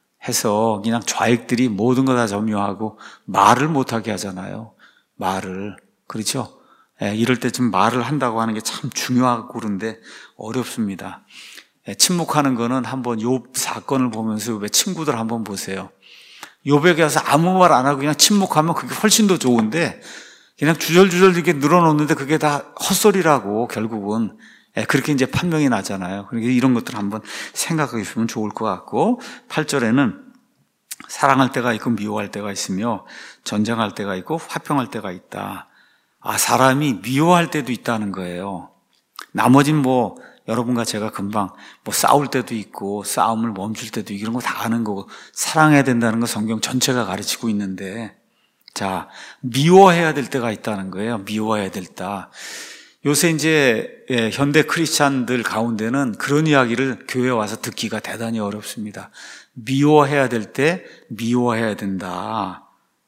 해서 그냥 좌익들이 모든 거 다 점유하고 말을 못하게 하잖아요. 말을. 그렇죠? 예, 이럴 때 좀 말을 한다고 하는 게 참 중요하고 그런데 어렵습니다. 예, 침묵하는 거는 한번 욥 사건을 보면서 욥의 친구들 한번 보세요. 욥에게 와서 아무 말 안 하고 그냥 침묵하면 그게 훨씬 더 좋은데, 그냥 주절주절 이렇게 늘어놓는데 그게 다 헛소리라고 결국은. 예, 그렇게 이제 판명이 나잖아요. 그러니까 이런 것들 한번 생각해 보시면 좋을 것 같고, 팔 절에는 사랑할 때가 있고 미워할 때가 있으며 전쟁할 때가 있고 화평할 때가 있다. 아, 사람이 미워할 때도 있다는 거예요. 나머진 뭐 여러분과 제가 금방 뭐 싸울 때도 있고 싸움을 멈출 때도 있고 이런 거 다 아는 거고, 사랑해야 된다는 거 성경 전체가 가르치고 있는데, 자, 미워해야 될 때가 있다는 거예요. 미워해야 될 때. 요새 이제 예, 현대 크리스찬들 가운데는 그런 이야기를 교회에 와서 듣기가 대단히 어렵습니다. 미워해야 될 때 미워해야 된다.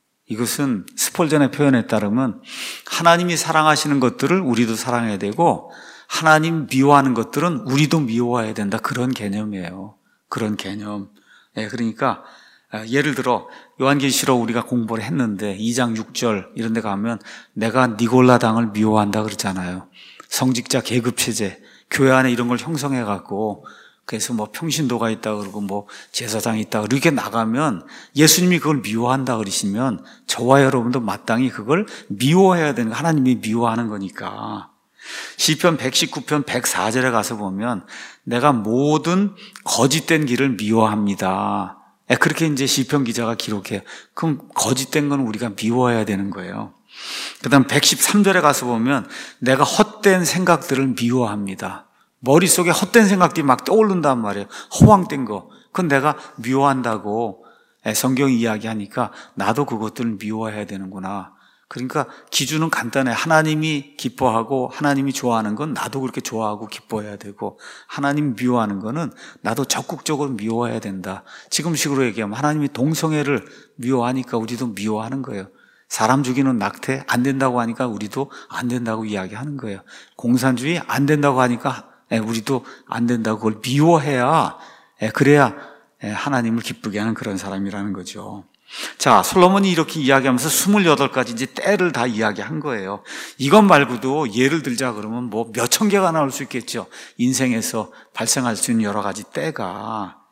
이것은 스폴전의 표현에 따르면 하나님이 사랑하시는 것들을 우리도 사랑해야 되고, 하나님 미워하는 것들은 우리도 미워해야 된다. 그런 개념이에요. 그런 개념. 예, 그러니까 예를 들어 요한계시록 우리가 공부를 했는데 이 장 육 절 이런 데 가면 내가 니골라 당을 미워한다 그러잖아요. 성직자 계급체제, 교회 안에 이런 걸 형성해 갖고, 그래서 뭐 평신도가 있다 그러고 뭐 제사장이 있다 이렇게 나가면 예수님이 그걸 미워한다 그러시면 저와 여러분도 마땅히 그걸 미워해야 되는 거, 하나님이 미워하는 거니까. 시편 백십구 편 백사 절에 가서 보면 내가 모든 거짓된 길을 미워합니다. 그렇게 이제 시편 기자가 기록해요. 그럼 거짓된 건 우리가 미워해야 되는 거예요. 그 다음 백십삼 절에 가서 보면 내가 헛된 생각들을 미워합니다. 머릿속에 헛된 생각들이 막 떠오른단 말이에요. 허황된 거. 그건 내가 미워한다고 성경이 이야기하니까 나도 그것들을 미워해야 되는구나. 그러니까 기준은 간단해. 하나님이 기뻐하고 하나님이 좋아하는 건 나도 그렇게 좋아하고 기뻐해야 되고, 하나님 미워하는 거는 나도 적극적으로 미워해야 된다. 지금식으로 얘기하면 하나님이 동성애를 미워하니까 우리도 미워하는 거예요. 사람 죽이는 낙태 안 된다고 하니까 우리도 안 된다고 이야기하는 거예요. 공산주의 안 된다고 하니까 우리도 안 된다고 그걸 미워해야, 그래야 하나님을 기쁘게 하는 그런 사람이라는 거죠. 자, 솔로몬이 이렇게 이야기하면서 스물여덟 가지 이제 때를 다 이야기한 거예요. 이것 말고도 예를 들자 그러면 뭐 몇천 개가 나올 수 있겠죠. 인생에서 발생할 수 있는 여러 가지 때가.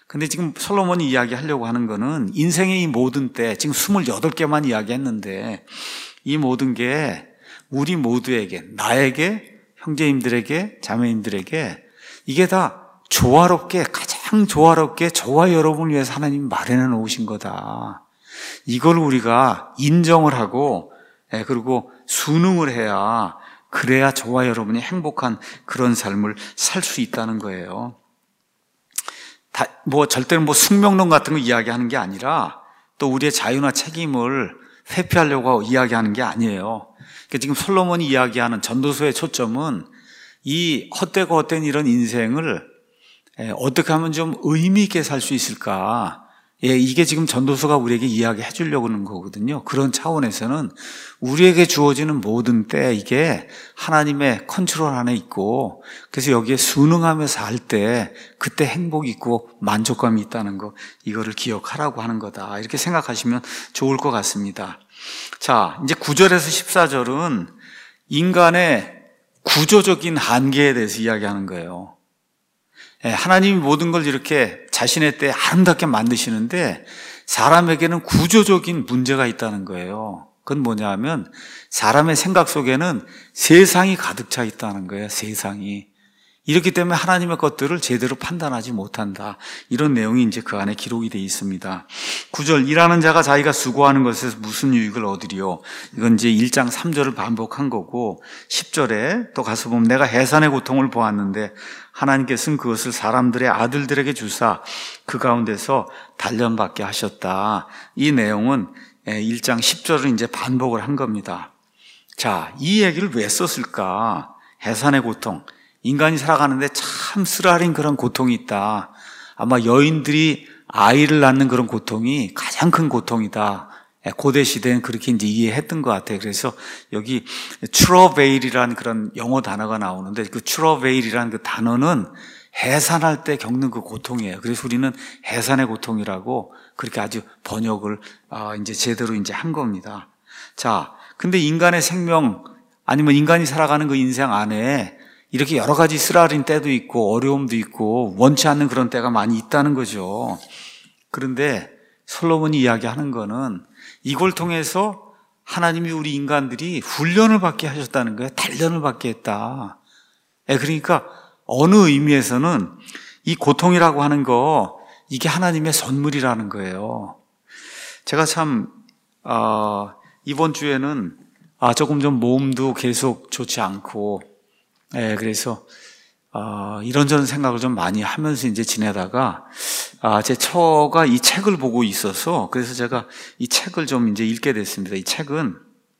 근데 지금 솔로몬이 이야기하려고 하는 거는 인생의 이 모든 때, 지금 스물여덟 개만 이야기했는데 이 모든 게 우리 모두에게, 나에게, 형제님들에게, 자매님들에게 이게 다 조화롭게, 가장 조화롭게 저와 여러분을 위해서 하나님이 마련해 놓으신 거다. 이걸 우리가 인정을 하고, 그리고 순응을 해야, 그래야 저와 여러분이 행복한 그런 삶을 살 수 있다는 거예요. 다, 뭐 절대로 뭐 숙명론 같은 거 이야기하는 게 아니라 또 우리의 자유나 책임을 회피하려고 이야기하는 게 아니에요. 그러니까 지금 솔로몬이 이야기하는 전도서의 초점은 이 헛되고 헛된 이런 인생을 어떻게 하면 좀 의미 있게 살 수 있을까? 예, 이게 지금 전도서가 우리에게 이야기해 주려고 하는 거거든요. 그런 차원에서는 우리에게 주어지는 모든 때 이게 하나님의 컨트롤 안에 있고, 그래서 여기에 순응하며 살 때 그때 행복이 있고 만족감이 있다는 거, 이거를 기억하라고 하는 거다. 이렇게 생각하시면 좋을 것 같습니다. 자, 이제 구 절에서 십사 절은 인간의 구조적인 한계에 대해서 이야기하는 거예요. 하나님이 모든 걸 이렇게 자신의 때에 아름답게 만드시는데 사람에게는 구조적인 문제가 있다는 거예요. 그건 뭐냐 하면 사람의 생각 속에는 세상이 가득 차 있다는 거예요. 세상이. 이렇기 때문에 하나님의 것들을 제대로 판단하지 못한다. 이런 내용이 이제 그 안에 기록이 되어 있습니다. 구 절, 일하는 자가 자기가 수고하는 것에서 무슨 유익을 얻으리요? 이건 이제 일 장 삼 절을 반복한 거고, 십 절에 또 가서 보면 내가 해산의 고통을 보았는데 하나님께서는 그것을 사람들의 아들들에게 주사 그 가운데서 단련받게 하셨다. 이 내용은 일 장 십 절을 이제 반복을 한 겁니다. 자, 이 얘기를 왜 썼을까? 해산의 고통. 인간이 살아가는데 참 쓰라린 그런 고통이 있다. 아마 여인들이 아이를 낳는 그런 고통이 가장 큰 고통이다. 고대 시대엔 그렇게 이제 이해했던 것 같아요. 그래서 여기 트러베일이라는 그런 영어 단어가 나오는데 그 트러베일이라는 그 단어는 해산할 때 겪는 그 고통이에요. 그래서 우리는 해산의 고통이라고 그렇게 아주 번역을 이제 제대로 이제 한 겁니다. 자, 근데 인간의 생명 아니면 인간이 살아가는 그 인생 안에 이렇게 여러 가지 쓰라린 때도 있고 어려움도 있고 원치 않는 그런 때가 많이 있다는 거죠. 그런데 솔로몬이 이야기하는 거는 이걸 통해서 하나님이 우리 인간들이 훈련을 받게 하셨다는 거예요. 단련을 받게 했다. 그러니까 어느 의미에서는 이 고통이라고 하는 거 이게 하나님의 선물이라는 거예요. 제가 참 어, 이번 주에는 아, 조금 좀 몸도 계속 좋지 않고 예, 그래서 어, 이런저런 생각을 좀 많이 하면서 이제 지내다가 아, 제 처가 이 책을 보고 있어서 그래서 제가 이 책을 좀 이제 읽게 됐습니다. 이 책은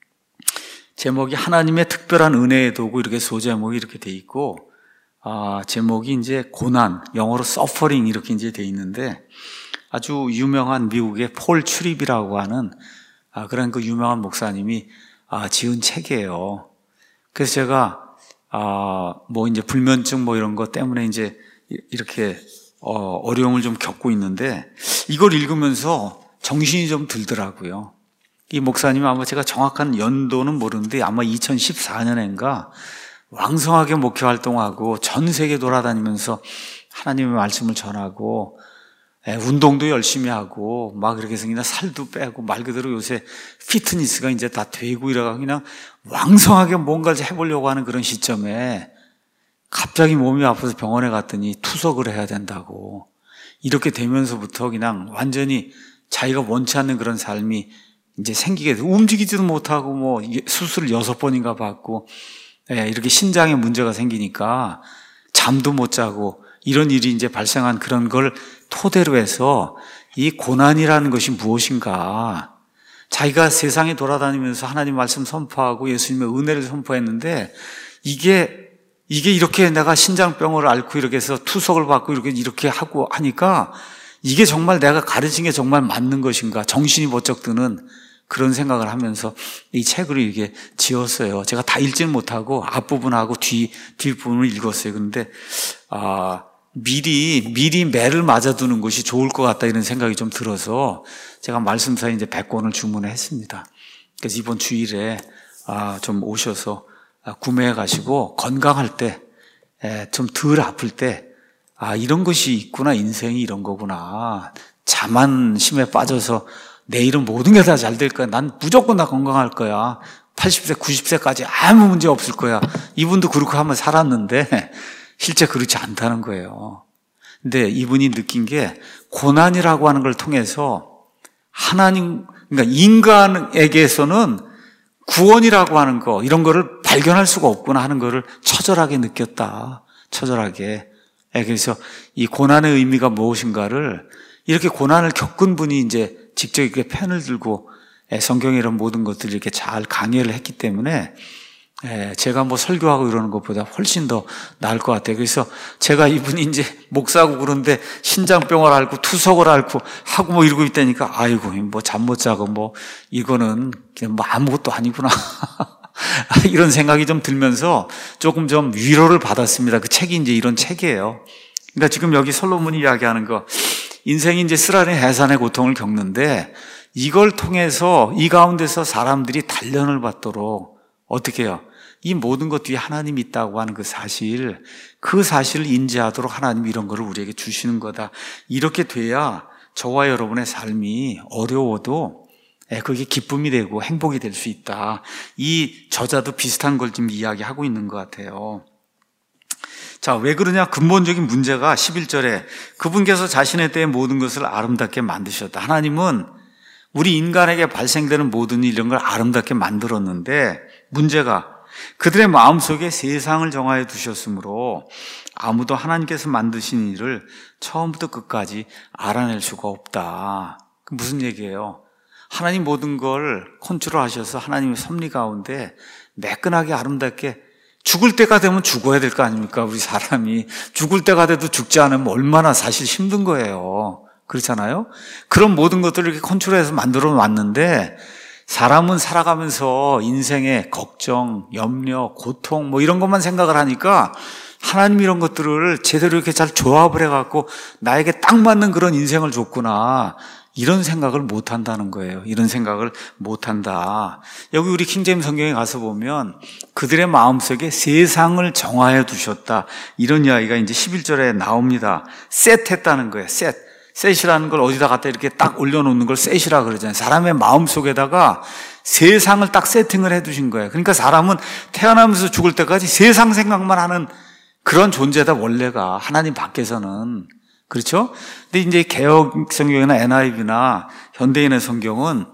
제목이 하나님의 특별한 은혜의 도구 이렇게 소제목이 이렇게 돼 있고 아, 제목이 이제 고난, 영어로 suffering 이렇게 이제 돼 있는데 아주 유명한 미국의 폴 추립이라고 하는 아, 그런 그 유명한 목사님이 아, 지은 책이에요. 그래서 제가 아, 뭐 이제 불면증 뭐 이런 것 때문에 이제 이렇게 어, 어려움을 좀 겪고 있는데 이걸 읽으면서 정신이 좀 들더라고요. 이 목사님은 아마 제가 정확한 연도는 모르는데 아마 이천십사 년인가 왕성하게 목회 활동하고 전 세계 돌아다니면서 하나님의 말씀을 전하고 예, 운동도 열심히 하고 막 이렇게 해서 그냥 살도 빼고 말 그대로 요새 피트니스가 이제 다 되고 이래가 그냥 왕성하게 뭔가를 해보려고 하는 그런 시점에 갑자기 몸이 아파서 병원에 갔더니 투석을 해야 된다고 이렇게 되면서부터 그냥 완전히 자기가 원치 않는 그런 삶이 이제 생기게 되고 움직이지도 못하고 뭐 수술을 여섯 번인가 받고 예, 이렇게 신장에 문제가 생기니까 잠도 못 자고 이런 일이 이제 발생한 그런 걸 토대로 해서 이 고난이라는 것이 무엇인가 자기가 세상에 돌아다니면서 하나님 말씀 선포하고 예수님의 은혜를 선포했는데 이게 이게 이렇게 내가 신장병을 앓고 이렇게 해서 투석을 받고 이렇게 이렇게 하고 하니까 이게 정말 내가 가르친 게 정말 맞는 것인가 정신이 번쩍 드는 그런 생각을 하면서 이 책을 이렇게 지었어요. 제가 다 읽지는 못하고 앞부분하고 뒤, 뒷부분을 읽었어요. 그런데 아, 미리 미리 매를 맞아두는 것이 좋을 것 같다 이런 생각이 좀 들어서 제가 말씀사에 이제 백 권을 주문을 했습니다. 그래서 이번 주일에 아, 좀 오셔서 구매해 가시고 건강할 때 좀 덜 아플 때 아, 이런 것이 있구나. 인생이 이런 거구나. 자만심에 빠져서 내일은 모든 게 다 잘 될 거야. 난 무조건 다 건강할 거야. 팔십 세, 구십 세까지 아무 문제 없을 거야. 이분도 그렇게 하면 살았는데 실제 그렇지 않다는 거예요. 근데 이분이 느낀 게 고난이라고 하는 걸 통해서 하나님, 그러니까 인간에게서는 구원이라고 하는 거, 이런 거를 발견할 수가 없구나 하는 거를 처절하게 느꼈다. 처절하게. 그래서 이 고난의 의미가 무엇인가를 이렇게 고난을 겪은 분이 이제 직접 이렇게 펜을 들고 성경의 이런 모든 것들을 이렇게 잘 강해를 했기 때문에 제가 뭐 설교하고 이러는 것보다 훨씬 더 나을 것 같아요. 그래서 제가 이분이 이제 목사고 그런데 신장병을 앓고 투석을 앓고 하고 뭐 이러고 있다니까 아이고 뭐 잠 못 자고 뭐 이거는 그냥 뭐 아무것도 아니구나. 이런 생각이 좀 들면서 조금 좀 위로를 받았습니다. 그 책이 이제 이런 책이에요. 그러니까 지금 여기 솔로몬이 이야기하는 거, 인생이 이제 쓰라린 해산의 고통을 겪는데 이걸 통해서 이 가운데서 사람들이 단련을 받도록 어떻게 해요? 이 모든 것 뒤에 하나님이 있다고 하는 그 사실, 그 사실을 인지하도록 하나님이 이런 거를 우리에게 주시는 거다. 이렇게 돼야 저와 여러분의 삶이 어려워도 그게 기쁨이 되고 행복이 될 수 있다. 이 저자도 비슷한 걸 지금 이야기하고 있는 것 같아요. 자, 왜 그러냐? 근본적인 문제가 십일 절에 그분께서 자신의 때에 모든 것을 아름답게 만드셨다. 하나님은 우리 인간에게 발생되는 모든 일 이런 걸 아름답게 만들었는데 문제가 그들의 마음속에 세상을 정하여 두셨으므로 아무도 하나님께서 만드신 일을 처음부터 끝까지 알아낼 수가 없다. 그 무슨 얘기예요? 하나님 모든 걸 컨트롤하셔서 하나님의 섭리 가운데 매끈하게 아름답게 죽을 때가 되면 죽어야 될 거 아닙니까? 우리 사람이 죽을 때가 돼도 죽지 않으면 얼마나 사실 힘든 거예요. 그렇잖아요? 그런 모든 것들을 이렇게 컨트롤해서 만들어 놨는데 사람은 살아가면서 인생의 걱정, 염려, 고통 뭐 이런 것만 생각을 하니까 하나님 이런 것들을 제대로 이렇게 잘 조합을 해갖고 나에게 딱 맞는 그런 인생을 줬구나. 이런 생각을 못 한다는 거예요. 이런 생각을 못 한다. 여기 우리 킹제임스 성경에 가서 보면 그들의 마음속에 세상을 정하여 두셨다. 이런 이야기가 이제 십일 절에 나옵니다. 셋했다는 거예요. 셋. 셋이라는 걸 어디다 갖다 이렇게 딱 올려놓는 걸 셋이라 그러잖아요. 사람의 마음속에다가 세상을 딱 세팅을 해 두신 거예요. 그러니까 사람은 태어나면서 죽을 때까지 세상 생각만 하는 그런 존재다, 원래가. 하나님 밖에서는. 그렇죠? 근데 이제 개혁 성경이나 엔아이브이나 현대인의 성경은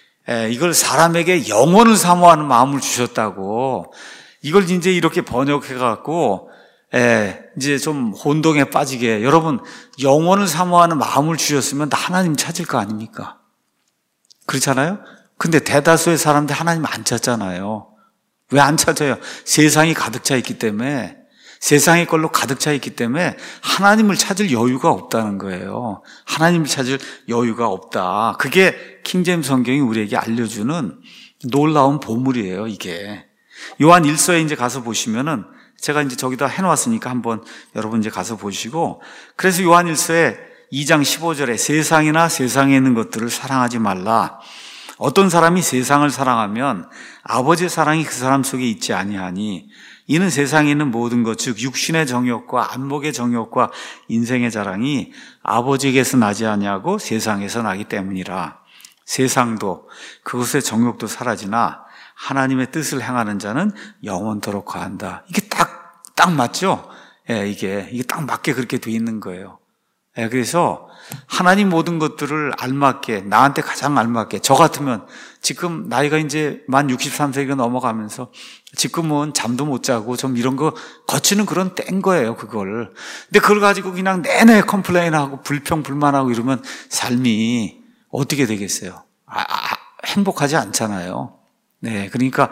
이걸 사람에게 영원을 사모하는 마음을 주셨다고, 이걸 이제 이렇게 번역해갖고 이제 좀 혼동에 빠지게, 여러분 영원을 사모하는 마음을 주셨으면 나 하나님 찾을 거 아닙니까? 그렇잖아요? 근데 대다수의 사람들 하나님 안 찾잖아요. 왜 안 찾아요? 세상이 가득 차 있기 때문에, 세상의 걸로 가득 차 있기 때문에 하나님을 찾을 여유가 없다는 거예요. 하나님을 찾을 여유가 없다. 그게 킹제임스 성경이 우리에게 알려주는 놀라운 보물이에요, 이게. 요한 일서에 이제 가서 보시면은, 제가 이제 저기다 해놓았으니까 한번 여러분 이제 가서 보시고, 그래서 요한 일서에 이 장 십오 절에 세상이나 세상에 있는 것들을 사랑하지 말라. 어떤 사람이 세상을 사랑하면 아버지의 사랑이 그 사람 속에 있지 아니하니 이는 세상에 있는 모든 것, 즉 육신의 정욕과 안목의 정욕과 인생의 자랑이 아버지에게서 나지 아니하고 세상에서 나기 때문이라. 세상도 그것의 정욕도 사라지나 하나님의 뜻을 행하는 자는 영원토록 거한다. 이게 딱, 딱 맞죠? 예, 이게, 이게 딱 맞게 그렇게 돼 있는 거예요. 예, 그래서 하나님 모든 것들을 알맞게, 나한테 가장 알맞게, 저 같으면 지금 나이가 이제 만 육십삼 세가 넘어가면서 지금은 잠도 못 자고 좀 이런 거 거치는 그런 때인 거예요, 그걸. 근데 그걸 가지고 그냥 내내 컴플레인하고 불평, 불만하고 이러면 삶이 어떻게 되겠어요? 아, 아, 행복하지 않잖아요. 네, 그러니까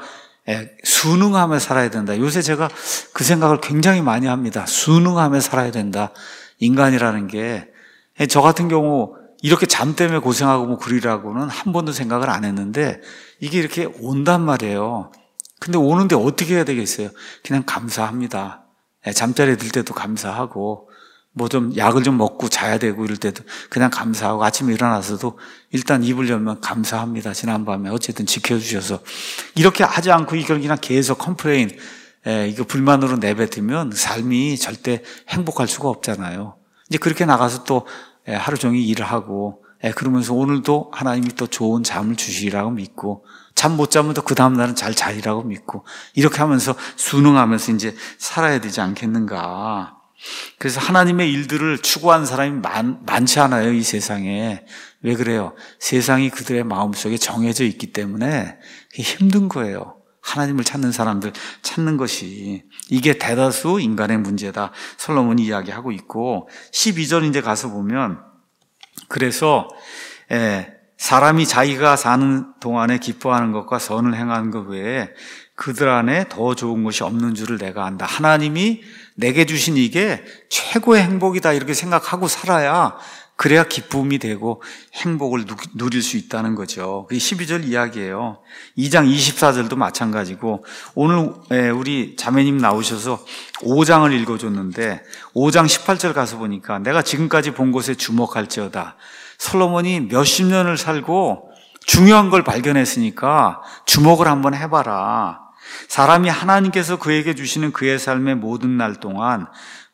순응하며 살아야 된다. 요새 제가 그 생각을 굉장히 많이 합니다. 순응하며 살아야 된다. 인간이라는 게, 저 같은 경우 이렇게 잠 때문에 고생하고 뭐 그러라고는 한 번도 생각을 안 했는데 이게 이렇게 온단 말이에요. 근데 오는데 어떻게 해야 되겠어요? 그냥 감사합니다. 잠자리에 들 때도 감사하고, 뭐 좀 약을 좀 먹고 자야 되고 이럴 때도 그냥 감사하고, 아침에 일어나서도 일단 입을 열면 감사합니다. 지난밤에 어쨌든 지켜주셔서. 이렇게 하지 않고 이걸 그냥 계속 컴플레인, 예, 이거 불만으로 내뱉으면 삶이 절대 행복할 수가 없잖아요. 이제 그렇게 나가서 또 예, 하루 종일 일을 하고 예, 그러면서 오늘도 하나님이 또 좋은 잠을 주시리라고 믿고 잠 못 자면 또 그 다음날은 잘 자리라고 믿고 이렇게 하면서 순응하면서 이제 살아야 되지 않겠는가. 그래서 하나님의 일들을 추구하는 사람이 많, 많지 않아요, 이 세상에. 왜 그래요? 세상이 그들의 마음속에 정해져 있기 때문에 힘든 거예요. 하나님을 찾는 사람들 찾는 것이. 이게 대다수 인간의 문제다. 솔로몬이 이야기하고 있고 십이 절 이제 가서 보면 그래서 예, 사람이 자기가 사는 동안에 기뻐하는 것과 선을 행하는 것 외에 그들 안에 더 좋은 것이 없는 줄을 내가 안다. 하나님이 내게 주신 이게 최고의 행복이다 이렇게 생각하고 살아야 그래야 기쁨이 되고 행복을 누릴 수 있다는 거죠. 그게 십이 절 이야기예요. 이 장 이십사 절도 마찬가지고 오늘 우리 자매님 나오셔서 오 장을 읽어줬는데 오 장 십팔 절 가서 보니까 내가 지금까지 본 것에 주목할지어다. 솔로몬이 몇십 년을 살고 중요한 걸 발견했으니까 주목을 한번 해봐라. 사람이 하나님께서 그에게 주시는 그의 삶의 모든 날 동안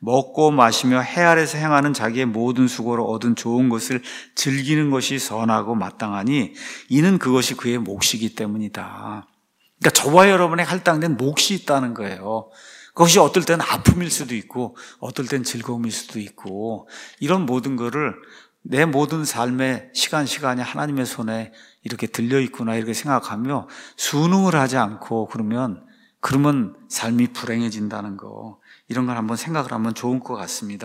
먹고 마시며 해 아래서 행하는 자기의 모든 수고로 얻은 좋은 것을 즐기는 것이 선하고 마땅하니 이는 그것이 그의 몫이기 때문이다. 그러니까 저와 여러분의 할당된 몫이 있다는 거예요. 그것이 어떨 때는 아픔일 수도 있고 어떨 때는 즐거움일 수도 있고 이런 모든 거를 내 모든 삶의 시간 시간이 하나님의 손에 이렇게 들려있구나 이렇게 생각하며 순응을 하지 않고 그러면 그러면 삶이 불행해진다는 거 이런 걸 한번 생각을 하면 좋을 것 같습니다.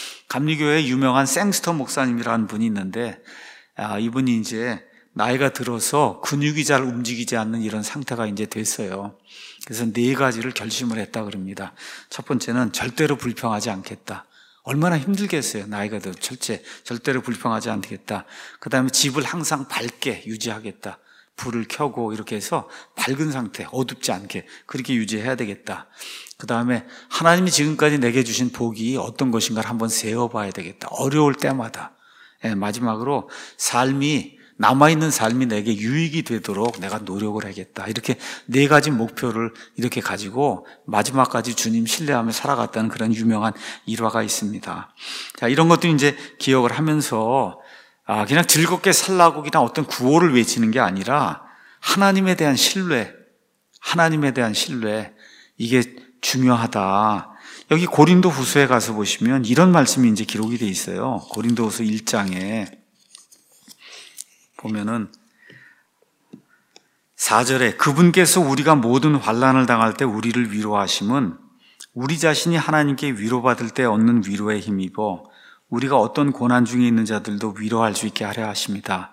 감리교회에 유명한 생스터 목사님이라는 분이 있는데 아, 이분이 이제 나이가 들어서 근육이 잘 움직이지 않는 이런 상태가 이제 됐어요. 그래서 네 가지를 결심을 했다 그럽니다. 첫 번째는 절대로 불평하지 않겠다. 얼마나 힘들겠어요. 나이가 들어 절제, 절대로 불평하지 않겠다. 그 다음에 집을 항상 밝게 유지하겠다. 불을 켜고 이렇게 해서 밝은 상태, 어둡지 않게 그렇게 유지해야 되겠다. 그 다음에 하나님이 지금까지 내게 주신 복이 어떤 것인가를 한번 세어봐야 되겠다. 어려울 때마다. 예, 마지막으로 삶이 남아있는 삶이 내게 유익이 되도록 내가 노력을 하겠다. 이렇게 네 가지 목표를 이렇게 가지고 마지막까지 주님 신뢰하며 살아갔다는 그런 유명한 일화가 있습니다. 자, 이런 것도 이제 기억을 하면서 아, 그냥 즐겁게 살라고 그냥 어떤 구호를 외치는 게 아니라 하나님에 대한 신뢰, 하나님에 대한 신뢰, 이게 중요하다. 여기 고린도 후서에 가서 보시면 이런 말씀이 이제 기록이 돼 있어요. 고린도 후서 일 장에 보면은 사 절에 그분께서 우리가 모든 환난을 당할 때 우리를 위로하심은 우리 자신이 하나님께 위로받을 때 얻는 위로에 힘입어 우리가 어떤 고난 중에 있는 자들도 위로할 수 있게 하려 하십니다.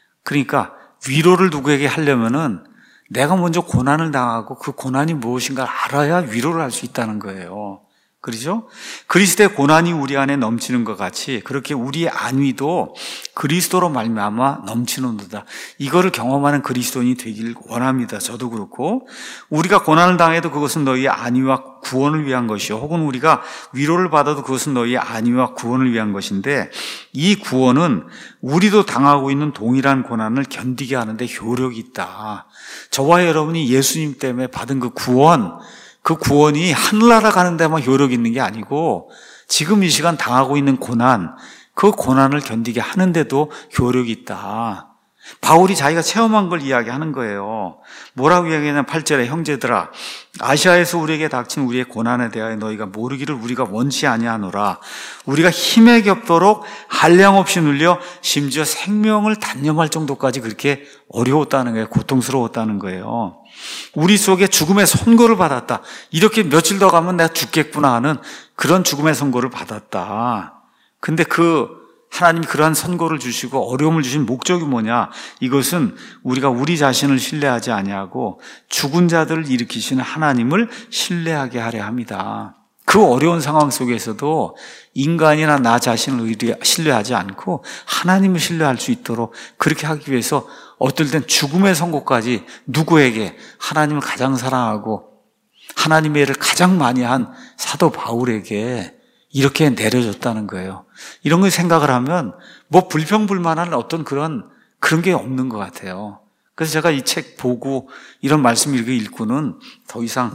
그러니까 위로를 누구에게 하려면은 내가 먼저 고난을 당하고 그 고난이 무엇인가 알아야 위로를 할 수 있다는 거예요. 그렇죠? 그리스도의 고난이 우리 안에 넘치는 것 같이 그렇게 우리의 안위도 그리스도로 말미암아 넘치는도다. 이거를 경험하는 그리스도인이 되길 원합니다. 저도 그렇고 우리가 고난을 당해도 그것은 너희의 안위와 구원을 위한 것이요 혹은 우리가 위로를 받아도 그것은 너희의 안위와 구원을 위한 것인데 이 구원은 우리도 당하고 있는 동일한 고난을 견디게 하는데 효력이 있다. 저와 여러분이 예수님 때문에 받은 그 구원, 그 구원이 하늘나라 가는 데만 효력이 있는 게 아니고 지금 이 시간 당하고 있는 고난, 그 고난을 견디게 하는데도 효력이 있다. 바울이 자기가 체험한 걸 이야기하는 거예요. 뭐라고 이야기하냐면 팔 절에 형제들아 아시아에서 우리에게 닥친 우리의 고난에 대하여 너희가 모르기를 우리가 원치 아니하노라. 우리가 힘에 겹도록 한량없이 눌려 심지어 생명을 단념할 정도까지 그렇게 어려웠다는 거예요. 고통스러웠다는 거예요. 우리 속에 죽음의 선고를 받았다. 이렇게 며칠 더 가면 내가 죽겠구나 하는 그런 죽음의 선고를 받았다. 근데 그 하나님이 그러한 선고를 주시고 어려움을 주신 목적이 뭐냐? 이것은 우리가 우리 자신을 신뢰하지 아니하고 죽은 자들을 일으키시는 하나님을 신뢰하게 하려 합니다. 그 어려운 상황 속에서도 인간이나 나 자신을 신뢰하지 않고 하나님을 신뢰할 수 있도록 그렇게 하기 위해서 어떨 땐 죽음의 선고까지 누구에게 하나님을 가장 사랑하고 하나님의 일을 가장 많이 한 사도 바울에게 이렇게 내려졌다는 거예요. 이런 걸 생각을 하면 뭐 불평불만한 어떤 그런 그런 게 없는 것 같아요. 그래서 제가 이 책 보고 이런 말씀 이렇게 읽고는 더 이상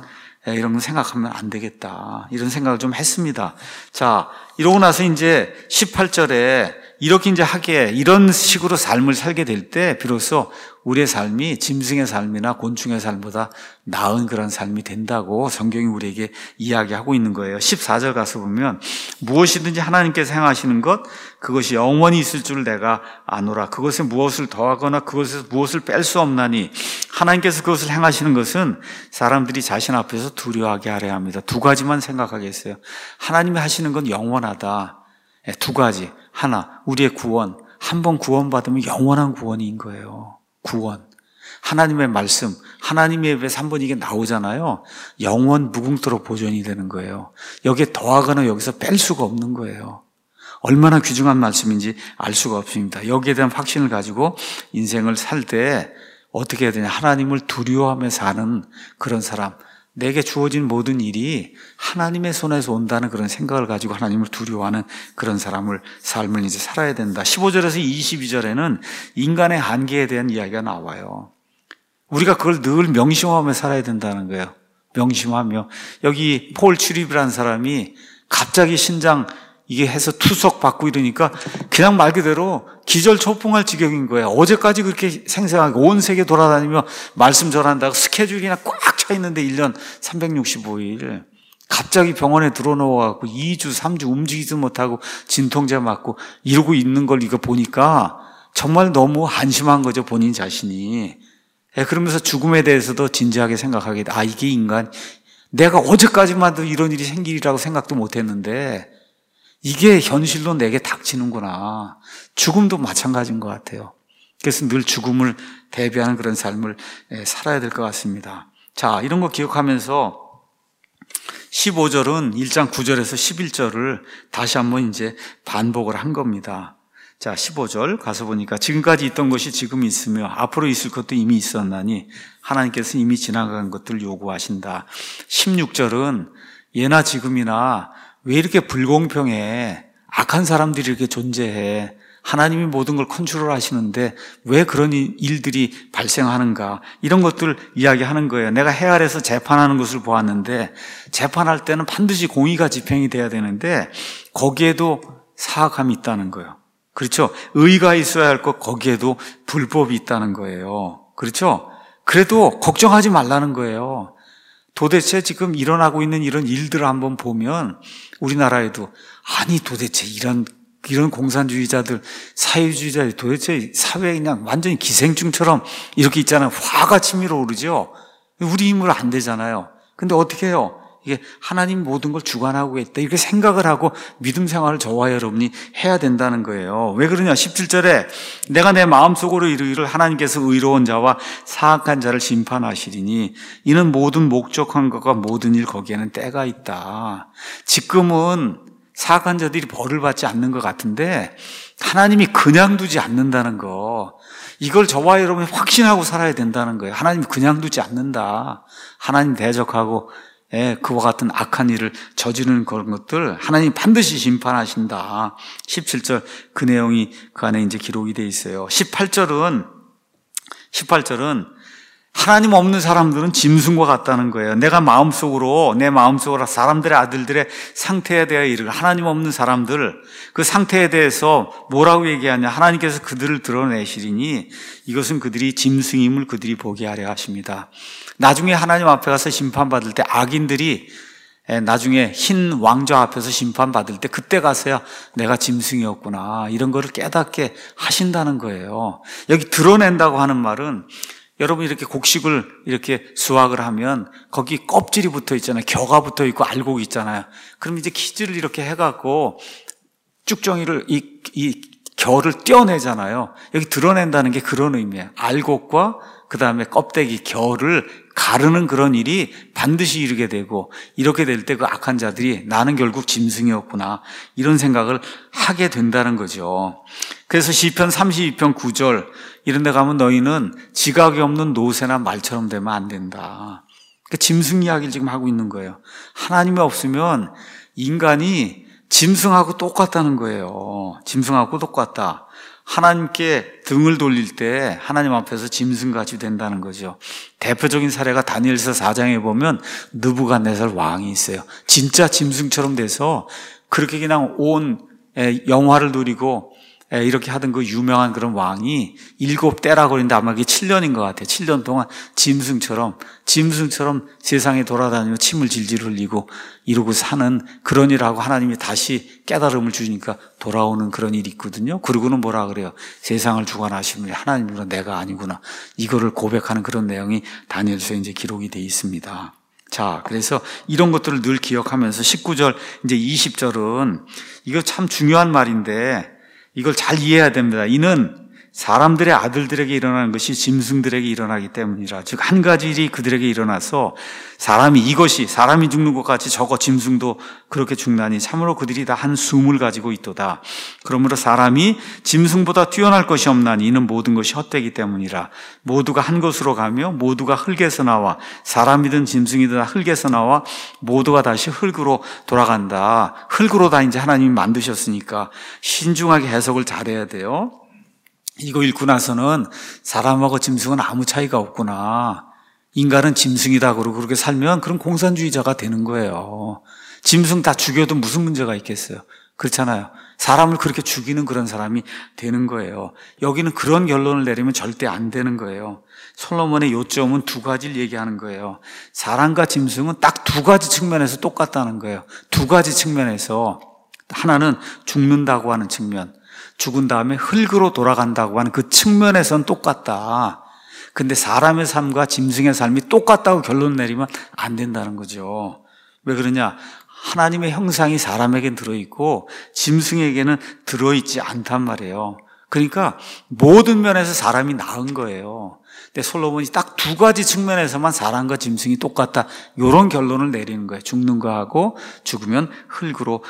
이런 거 생각하면 안 되겠다. 이런 생각을 좀 했습니다. 자, 이러고 나서 이제 십팔 절에 이렇게 이제 하게, 이런 식으로 삶을 살게 될 때 비로소 우리의 삶이 짐승의 삶이나 곤충의 삶보다 나은 그런 삶이 된다고 성경이 우리에게 이야기하고 있는 거예요. 십사 절 가서 보면 무엇이든지 하나님께서 행하시는 것 그것이 영원히 있을 줄 내가 아노라. 그것에 무엇을 더하거나 그것에서 무엇을 뺄 수 없나니 하나님께서 그것을 행하시는 것은 사람들이 자신 앞에서 두려워하게 하려 합니다. 두 가지만 생각하겠어요. 하나님이 하시는 건 영원하다. 두 가지. 하나, 우리의 구원. 한 번 구원받으면 영원한 구원인 거예요. 구원. 하나님의 말씀, 하나님의 입에서 한 번 이게 나오잖아요. 영원 무궁토록 보존이 되는 거예요. 여기에 더하거나 여기서 뺄 수가 없는 거예요. 얼마나 귀중한 말씀인지 알 수가 없습니다. 여기에 대한 확신을 가지고 인생을 살 때 어떻게 해야 되냐. 하나님을 두려워하며 사는 그런 사람. 내게 주어진 모든 일이 하나님의 손에서 온다는 그런 생각을 가지고 하나님을 두려워하는 그런 사람을, 삶을 이제 살아야 된다. 십오 절에서 이십이 절에는 인간의 한계에 대한 이야기가 나와요. 우리가 그걸 늘 명심하며 살아야 된다는 거예요. 명심하며. 여기 폴 출입이라는 사람이 갑자기 신장 이게 해서 투석 받고 이러니까 그냥 말 그대로 기절초풍할 지경인 거예요. 어제까지 그렇게 생생하게 온 세계 돌아다니며 말씀 전한다고 스케줄이나 꽉 차 있는데 일 년 삼백육십오 일 갑자기 병원에 들어놓아갖고 이 주, 삼 주 움직이지도 못하고 진통제 맞고 이러고 있는 걸 이거 보니까 정말 너무 한심한 거죠, 본인 자신이. 예, 그러면서 죽음에 대해서도 진지하게 생각하게 돼. 아, 이게 인간, 내가 어제까지만 해도 이런 일이 생기리라고 생각도 못했는데 이게 현실로 내게 닥치는구나. 죽음도 마찬가지인 것 같아요. 그래서 늘 죽음을 대비하는 그런 삶을 살아야 될 것 같습니다. 자, 이런 거 기억하면서 십오 절은 일 장 구 절에서 십일 절을 다시 한번 이제 반복을 한 겁니다. 자, 십오 절 가서 보니까 지금까지 있던 것이 지금 있으며 앞으로 있을 것도 이미 있었나니 하나님께서 이미 지나간 것들을 요구하신다. 십육 절은 예나 지금이나 왜 이렇게 불공평해? 악한 사람들이 이렇게 존재해? 하나님이 모든 걸 컨트롤 하시는데 왜 그런 일들이 발생하는가? 이런 것들 이야기하는 거예요. 내가 해 아래에서 재판하는 것을 보았는데 재판할 때는 반드시 공의가 집행이 돼야 되는데 거기에도 사악함이 있다는 거예요. 그렇죠? 의가 있어야 할 것 거기에도 불법이 있다는 거예요. 그렇죠? 그래도 걱정하지 말라는 거예요. 도대체 지금 일어나고 있는 이런 일들을 한번 보면 우리나라에도 아니 도대체 이런 이런 공산주의자들, 사회주의자들 도대체 사회에 그냥 완전히 기생충처럼 이렇게 있잖아요. 화가 치밀어 오르죠. 우리 힘으로 안 되잖아요. 근데 어떻게 해요? 이게 하나님 모든 걸 주관하고 있다. 이렇게 생각을 하고 믿음 생활을 저와 여러분이 해야 된다는 거예요. 왜 그러냐? 십칠 절에 내가 내 마음속으로 이르기를 하나님께서 의로운 자와 사악한 자를 심판하시리니 이는 모든 목적한 것과 모든 일 거기에는 때가 있다. 지금은 사악한 자들이 벌을 받지 않는 것 같은데 하나님이 그냥 두지 않는다는 거, 이걸 저와 여러분이 확신하고 살아야 된다는 거예요. 하나님이 그냥 두지 않는다. 하나님 대적하고 예, 그와 같은 악한 일을 저지르는 그런 것들 하나님 반드시 심판하신다. 십칠 절 그 내용이 그 안에 이제 기록이 돼 있어요. 십팔 절은 십팔 절은 하나님 없는 사람들은 짐승과 같다는 거예요. 내가 마음속으로 내 마음속으로 사람들의 아들들의 상태에 대하여 이르기를 하나님 없는 사람들 그 상태에 대해서 뭐라고 얘기하냐? 하나님께서 그들을 드러내시리니 이것은 그들이 짐승임을 그들이 보게 하려 하십니다. 나중에 하나님 앞에 가서 심판받을 때 악인들이 나중에 흰 왕좌 앞에서 심판받을 때 그때 가서야 내가 짐승이었구나 이런 거를 깨닫게 하신다는 거예요. 여기 드러낸다고 하는 말은 여러분 이렇게 곡식을 이렇게 수확을 하면 거기 껍질이 붙어 있잖아요. 겨가 붙어 있고 알곡이 있잖아요. 그럼 이제 키즈를 이렇게 해갖고 쭉정이를 이, 이 결을 떼어내잖아요. 여기 드러낸다는 게 그런 의미예요. 알곡과 그 다음에 껍데기, 결을 가르는 그런 일이 반드시 이루게 되고 이렇게 될 때 그 악한 자들이 나는 결국 짐승이었구나 이런 생각을 하게 된다는 거죠. 그래서 시편 삼십이 편 구 절 이런 데 가면 너희는 지각이 없는 노새나 말처럼 되면 안 된다. 그러니까 짐승 이야기를 지금 하고 있는 거예요. 하나님이 없으면 인간이 짐승하고 똑같다는 거예요. 짐승하고 똑같다. 하나님께 등을 돌릴 때 하나님 앞에서 짐승같이 된다는 거죠. 대표적인 사례가 다니엘서 사 장에 보면 느부갓네살 왕이 있어요. 진짜 짐승처럼 돼서 그렇게 그냥 온 영화를 누리고 이렇게 하던 그 유명한 그런 왕이 일곱 때라 그랬는데 아마 그게 칠 년인 것 같아요. 칠 년 동안 짐승처럼 짐승처럼 세상에 돌아다니며 침을 질질 흘리고 이러고 사는 그런 일하고 하나님이 다시 깨달음을 주니까 돌아오는 그런 일이 있거든요. 그러고는 뭐라 그래요? 세상을 주관하시는 분이 하나님으로 내가 아니구나. 이거를 고백하는 그런 내용이 다니엘서에 이제 기록이 돼 있습니다. 자, 그래서 이런 것들을 늘 기억하면서 십구 절 이제 이십 절은 이거 참 중요한 말인데 이걸 잘 이해해야 됩니다. 이는 사람들의 아들들에게 일어나는 것이 짐승들에게 일어나기 때문이라. 즉 한 가지 일이 그들에게 일어나서 사람이 이것이 사람이 죽는 것 같이 저거 짐승도 그렇게 죽나니 참으로 그들이 다 한 숨을 가지고 있도다. 그러므로 사람이 짐승보다 뛰어날 것이 없나니 이는 모든 것이 헛되기 때문이라. 모두가 한 곳으로 가며 모두가 흙에서 나와 사람이든 짐승이든 흙에서 나와 모두가 다시 흙으로 돌아간다. 흙으로 다 이제 하나님이 만드셨으니까 신중하게 해석을 잘해야 돼요. 이거 읽고 나서는 사람하고 짐승은 아무 차이가 없구나. 인간은 짐승이다 그러고 그렇게 살면 그런 공산주의자가 되는 거예요. 짐승 다 죽여도 무슨 문제가 있겠어요. 그렇잖아요. 사람을 그렇게 죽이는 그런 사람이 되는 거예요. 여기는 그런 결론을 내리면 절대 안 되는 거예요. 솔로몬의 요점은 두 가지를 얘기하는 거예요. 사람과 짐승은 딱 두 가지 측면에서 똑같다는 거예요. 두 가지 측면에서 하나는 죽는다고 하는 측면, 죽은 다음에 흙으로 돌아간다고 하는 그 측면에선 똑같다. 근데 사람의 삶과 짐승의 삶이 똑같다고 결론 내리면 안 된다는 거죠. 왜 그러냐? 하나님의 형상이 사람에겐 들어있고 짐승에게는 들어있지 않단 말이에요. 그러니까 모든 면에서 사람이 나은 거예요. 근데 솔로몬이 딱 두 가지 측면에서만 사람과 짐승이 똑같다. 이런 결론을 내리는 거예요. 죽는 거하고 죽으면 흙으로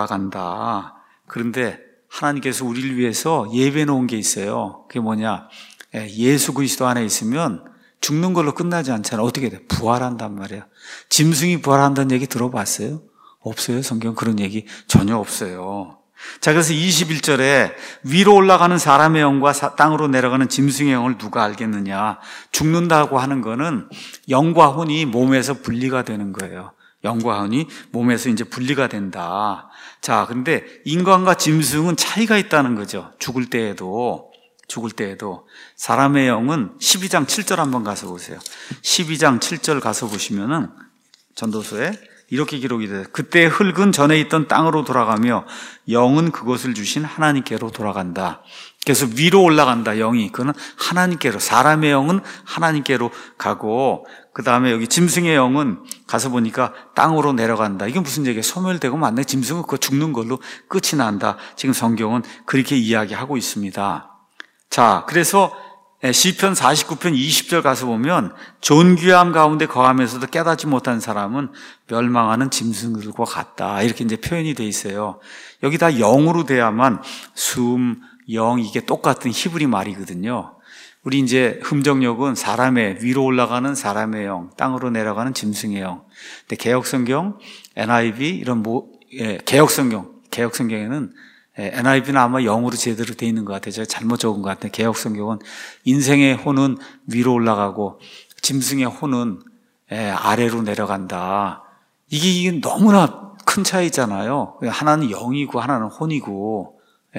돌아간다. 그런데 하나님께서 우리를 위해서 예배해 놓은 게 있어요. 그게 뭐냐? 예수 그리스도 안에 있으면 죽는 걸로 끝나지 않잖아요. 어떻게 돼? 부활한단 말이에요. 짐승이 부활한다는 얘기 들어봤어요? 없어요. 성경 그런 얘기 전혀 없어요. 자, 그래서 이십일 절에 위로 올라가는 사람의 영과 땅으로 내려가는 짐승의 영을 누가 알겠느냐? 죽는다고 하는 거는 영과 혼이 몸에서 분리가 되는 거예요. 영과 혼이 몸에서 이제 분리가 된다. 자, 그런데 인간과 짐승은 차이가 있다는 거죠. 죽을 때에도, 죽을 때에도. 사람의 영은 십이 장 칠 절 한번 가서 보세요. 십이 장 칠 절 가서 보시면은 전도서에 이렇게 기록이 돼요. 그때 흙은 전에 있던 땅으로 돌아가며 영은 그것을 주신 하나님께로 돌아간다. 그래서 위로 올라간다. 영이. 그거는 하나님께로. 사람의 영은 하나님께로 가고 그 다음에 여기 짐승의 영은 가서 보니까 땅으로 내려간다. 이게 무슨 얘기예요? 소멸되고 만나 짐승은 그거 죽는 걸로 끝이 난다. 지금 성경은 그렇게 이야기하고 있습니다. 자, 그래서 시편 사십구 편 이십 절 가서 보면 존귀함 가운데 거하면서도 깨닫지 못한 사람은 멸망하는 짐승들과 같다. 이렇게 이제 표현이 돼 있어요. 여기 다 영으로 돼야만 숨, 영 이게 똑같은 히브리 말이거든요. 우리 이제 흠정역은 사람의 위로 올라가는 사람의 영, 땅으로 내려가는 짐승의 영. 근데 개혁성경, 엔아이브이 이런 뭐 예, 개혁성경, 개혁성경에는 엔아이브이는 아마 영으로 제대로 돼 있는 것 같아요. 제가 잘못 적은 것 같아요. 개혁성경은 인생의 혼은 위로 올라가고 짐승의 혼은 아래로 내려간다. 이게 너무나 큰 차이잖아요. 하나는 영이고 하나는 혼이고.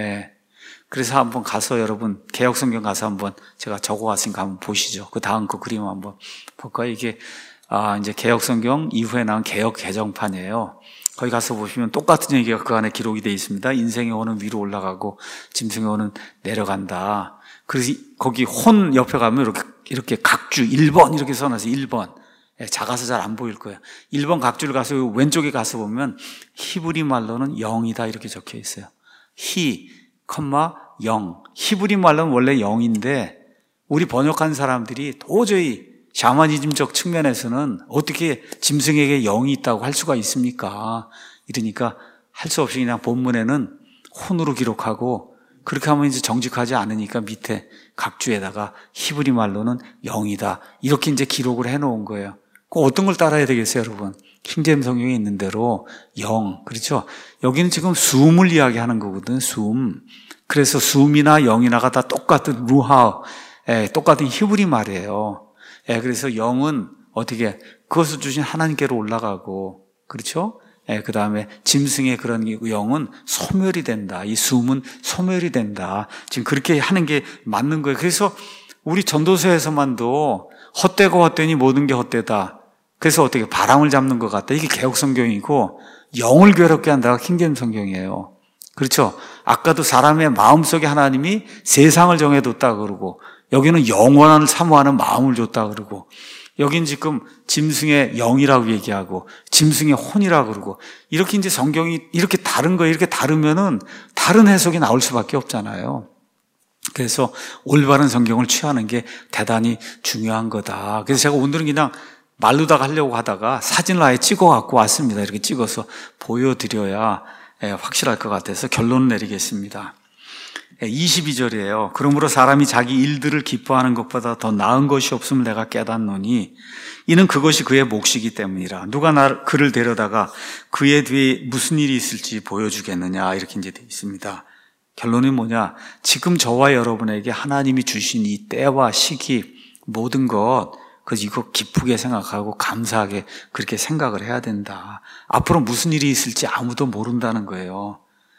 그래서 한번 가서 여러분 개혁성경 가서 한번 제가 적어왔으니까 한번 보시죠. 그 다음 거 그림 한번 볼까요? 이게 아 이제 개혁성경 이후에 나온 개혁 개정판이에요. 거기 가서 보시면 똑같은 얘기가 그 안에 기록이 되어 있습니다. 인생의 혼은 위로 올라가고 짐승의 혼은 내려간다. 그래서 거기 혼 옆에 가면 이렇게, 이렇게 각주 일 번 이렇게 써놔서 일 번. 작아서 잘 안 보일 거예요. 일 번 각주를 가서 왼쪽에 가서 보면 히브리 말로는 영이다 이렇게 적혀 있어요. 히, 컴마, 영. 히브리 말로는 원래 영인데 우리 번역한 사람들이 도저히 샤머니즘적 측면에서는 어떻게 짐승에게 영이 있다고 할 수가 있습니까? 이러니까 할 수 없이 그냥 본문에는 혼으로 기록하고 그렇게 하면 이제 정직하지 않으니까 밑에 각주에다가 히브리 말로는 영이다. 이렇게 이제 기록을 해놓은 거예요. 그 어떤 걸 따라야 되겠어요, 여러분? 킹제임 성경에 있는 대로 영, 그렇죠? 여기는 지금 숨을 이야기하는 거거든, 숨. 그래서 숨이나 영이나가 다 똑같은 루하, 예, 똑같은 히브리 말이에요. 예, 그래서 영은 어떻게 그것을 주신 하나님께로 올라가고, 그렇죠? 예, 그 다음에 짐승의 그런 영은 소멸이 된다. 이 숨은 소멸이 된다. 지금 그렇게 하는 게 맞는 거예요. 그래서 우리 전도서에서만도 헛되고 헛되니 모든 게 헛되다. 그래서 어떻게 바람을 잡는 것 같다. 이게 개혁 성경이고, 영을 괴롭게 한다가 킹제임 성경이에요. 그렇죠? 아까도 사람의 마음속에 하나님이 세상을 정해뒀다 그러고, 여기는 영원한을 사모하는 마음을 줬다 그러고, 여긴 지금 짐승의 영이라고 얘기하고 짐승의 혼이라고 그러고, 이렇게 이제 성경이 이렇게 다른 거예요. 이렇게 다르면은 다른 해석이 나올 수밖에 없잖아요. 그래서 올바른 성경을 취하는 게 대단히 중요한 거다. 그래서 제가 오늘은 그냥 말로다가 하려고 하다가 사진을 아예 찍어 갖고 왔습니다. 이렇게 찍어서 보여드려야 확실할 것 같아서 결론을 내리겠습니다. 이십이 절이에요. 그러므로 사람이 자기 일들을 기뻐하는 것보다 더 나은 것이 없음을 내가 깨닫노니 이는 그것이 그의 몫이기 때문이라. 누가 나, 그를 데려다가 그의 뒤에 무슨 일이 있을지 보여주겠느냐, 이렇게 이제 되어 있습니다. 결론이 뭐냐? 지금 저와 여러분에게 하나님이 주신 이 때와 시기, 모든 것, 그 이거 기쁘게 생각하고 감사하게 그렇게 생각을 해야 된다. 앞으로 무슨 일이 있을지 아무도 모른다는 거예요.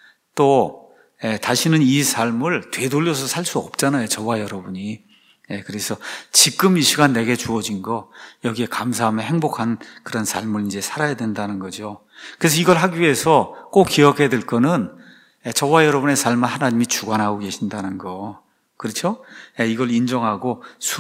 또 예, 다시는 이 삶을 되돌려서 살 수 없잖아요, 저와 여러분이. 예, 그래서 지금 이 시간 내게 주어진 거, 여기에 감사하며 행복한 그런 삶을 이제 살아야 된다는 거죠. 그래서 이걸 하기 위해서 꼭 기억해야 될 거는, 예, 저와 여러분의 삶을 하나님이 주관하고 계신다는 거. 그렇죠? 예, 이걸 인정하고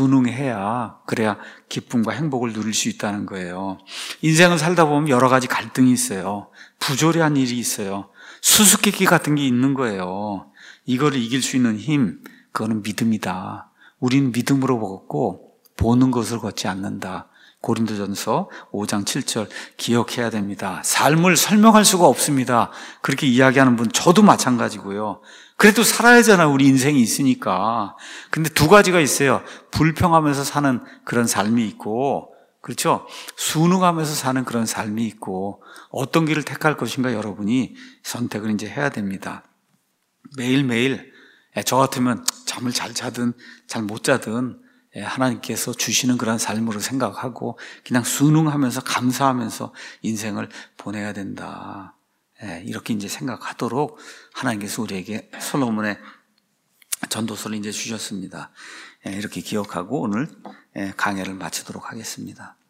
순응해야, 그래야 기쁨과 행복을 누릴 수 있다는 거예요. 인생을 살다 보면 여러 가지 갈등이 있어요. 부조리한 일이 있어요. 수수께끼 같은 게 있는 거예요. 이거를 이길 수 있는 힘, 그거는 믿음이다. 우리는 믿음으로 걷고 보는 것을 걷지 않는다. 고린도전서 오 장 칠 절 기억해야 됩니다. 삶을 설명할 수가 없습니다. 그렇게 이야기하는 분 저도 마찬가지고요. 그래도 살아야잖아요. 우리 인생이 있으니까. 근데 두 가지가 있어요. 불평하면서 사는 그런 삶이 있고, 그렇죠? 순응하면서 사는 그런 삶이 있고, 어떤 길을 택할 것인가 여러분이 선택을 이제 해야 됩니다. 매일매일 저 같으면 잠을 잘 자든 잘 못 자든 하나님께서 주시는 그런 삶으로 생각하고 그냥 순응하면서 감사하면서 인생을 보내야 된다. 이렇게 이제 생각하도록 하나님께서 우리에게 솔로몬의 전도서를 이제 주셨습니다. 이렇게 기억하고 오늘 강해를 마치도록 하겠습니다.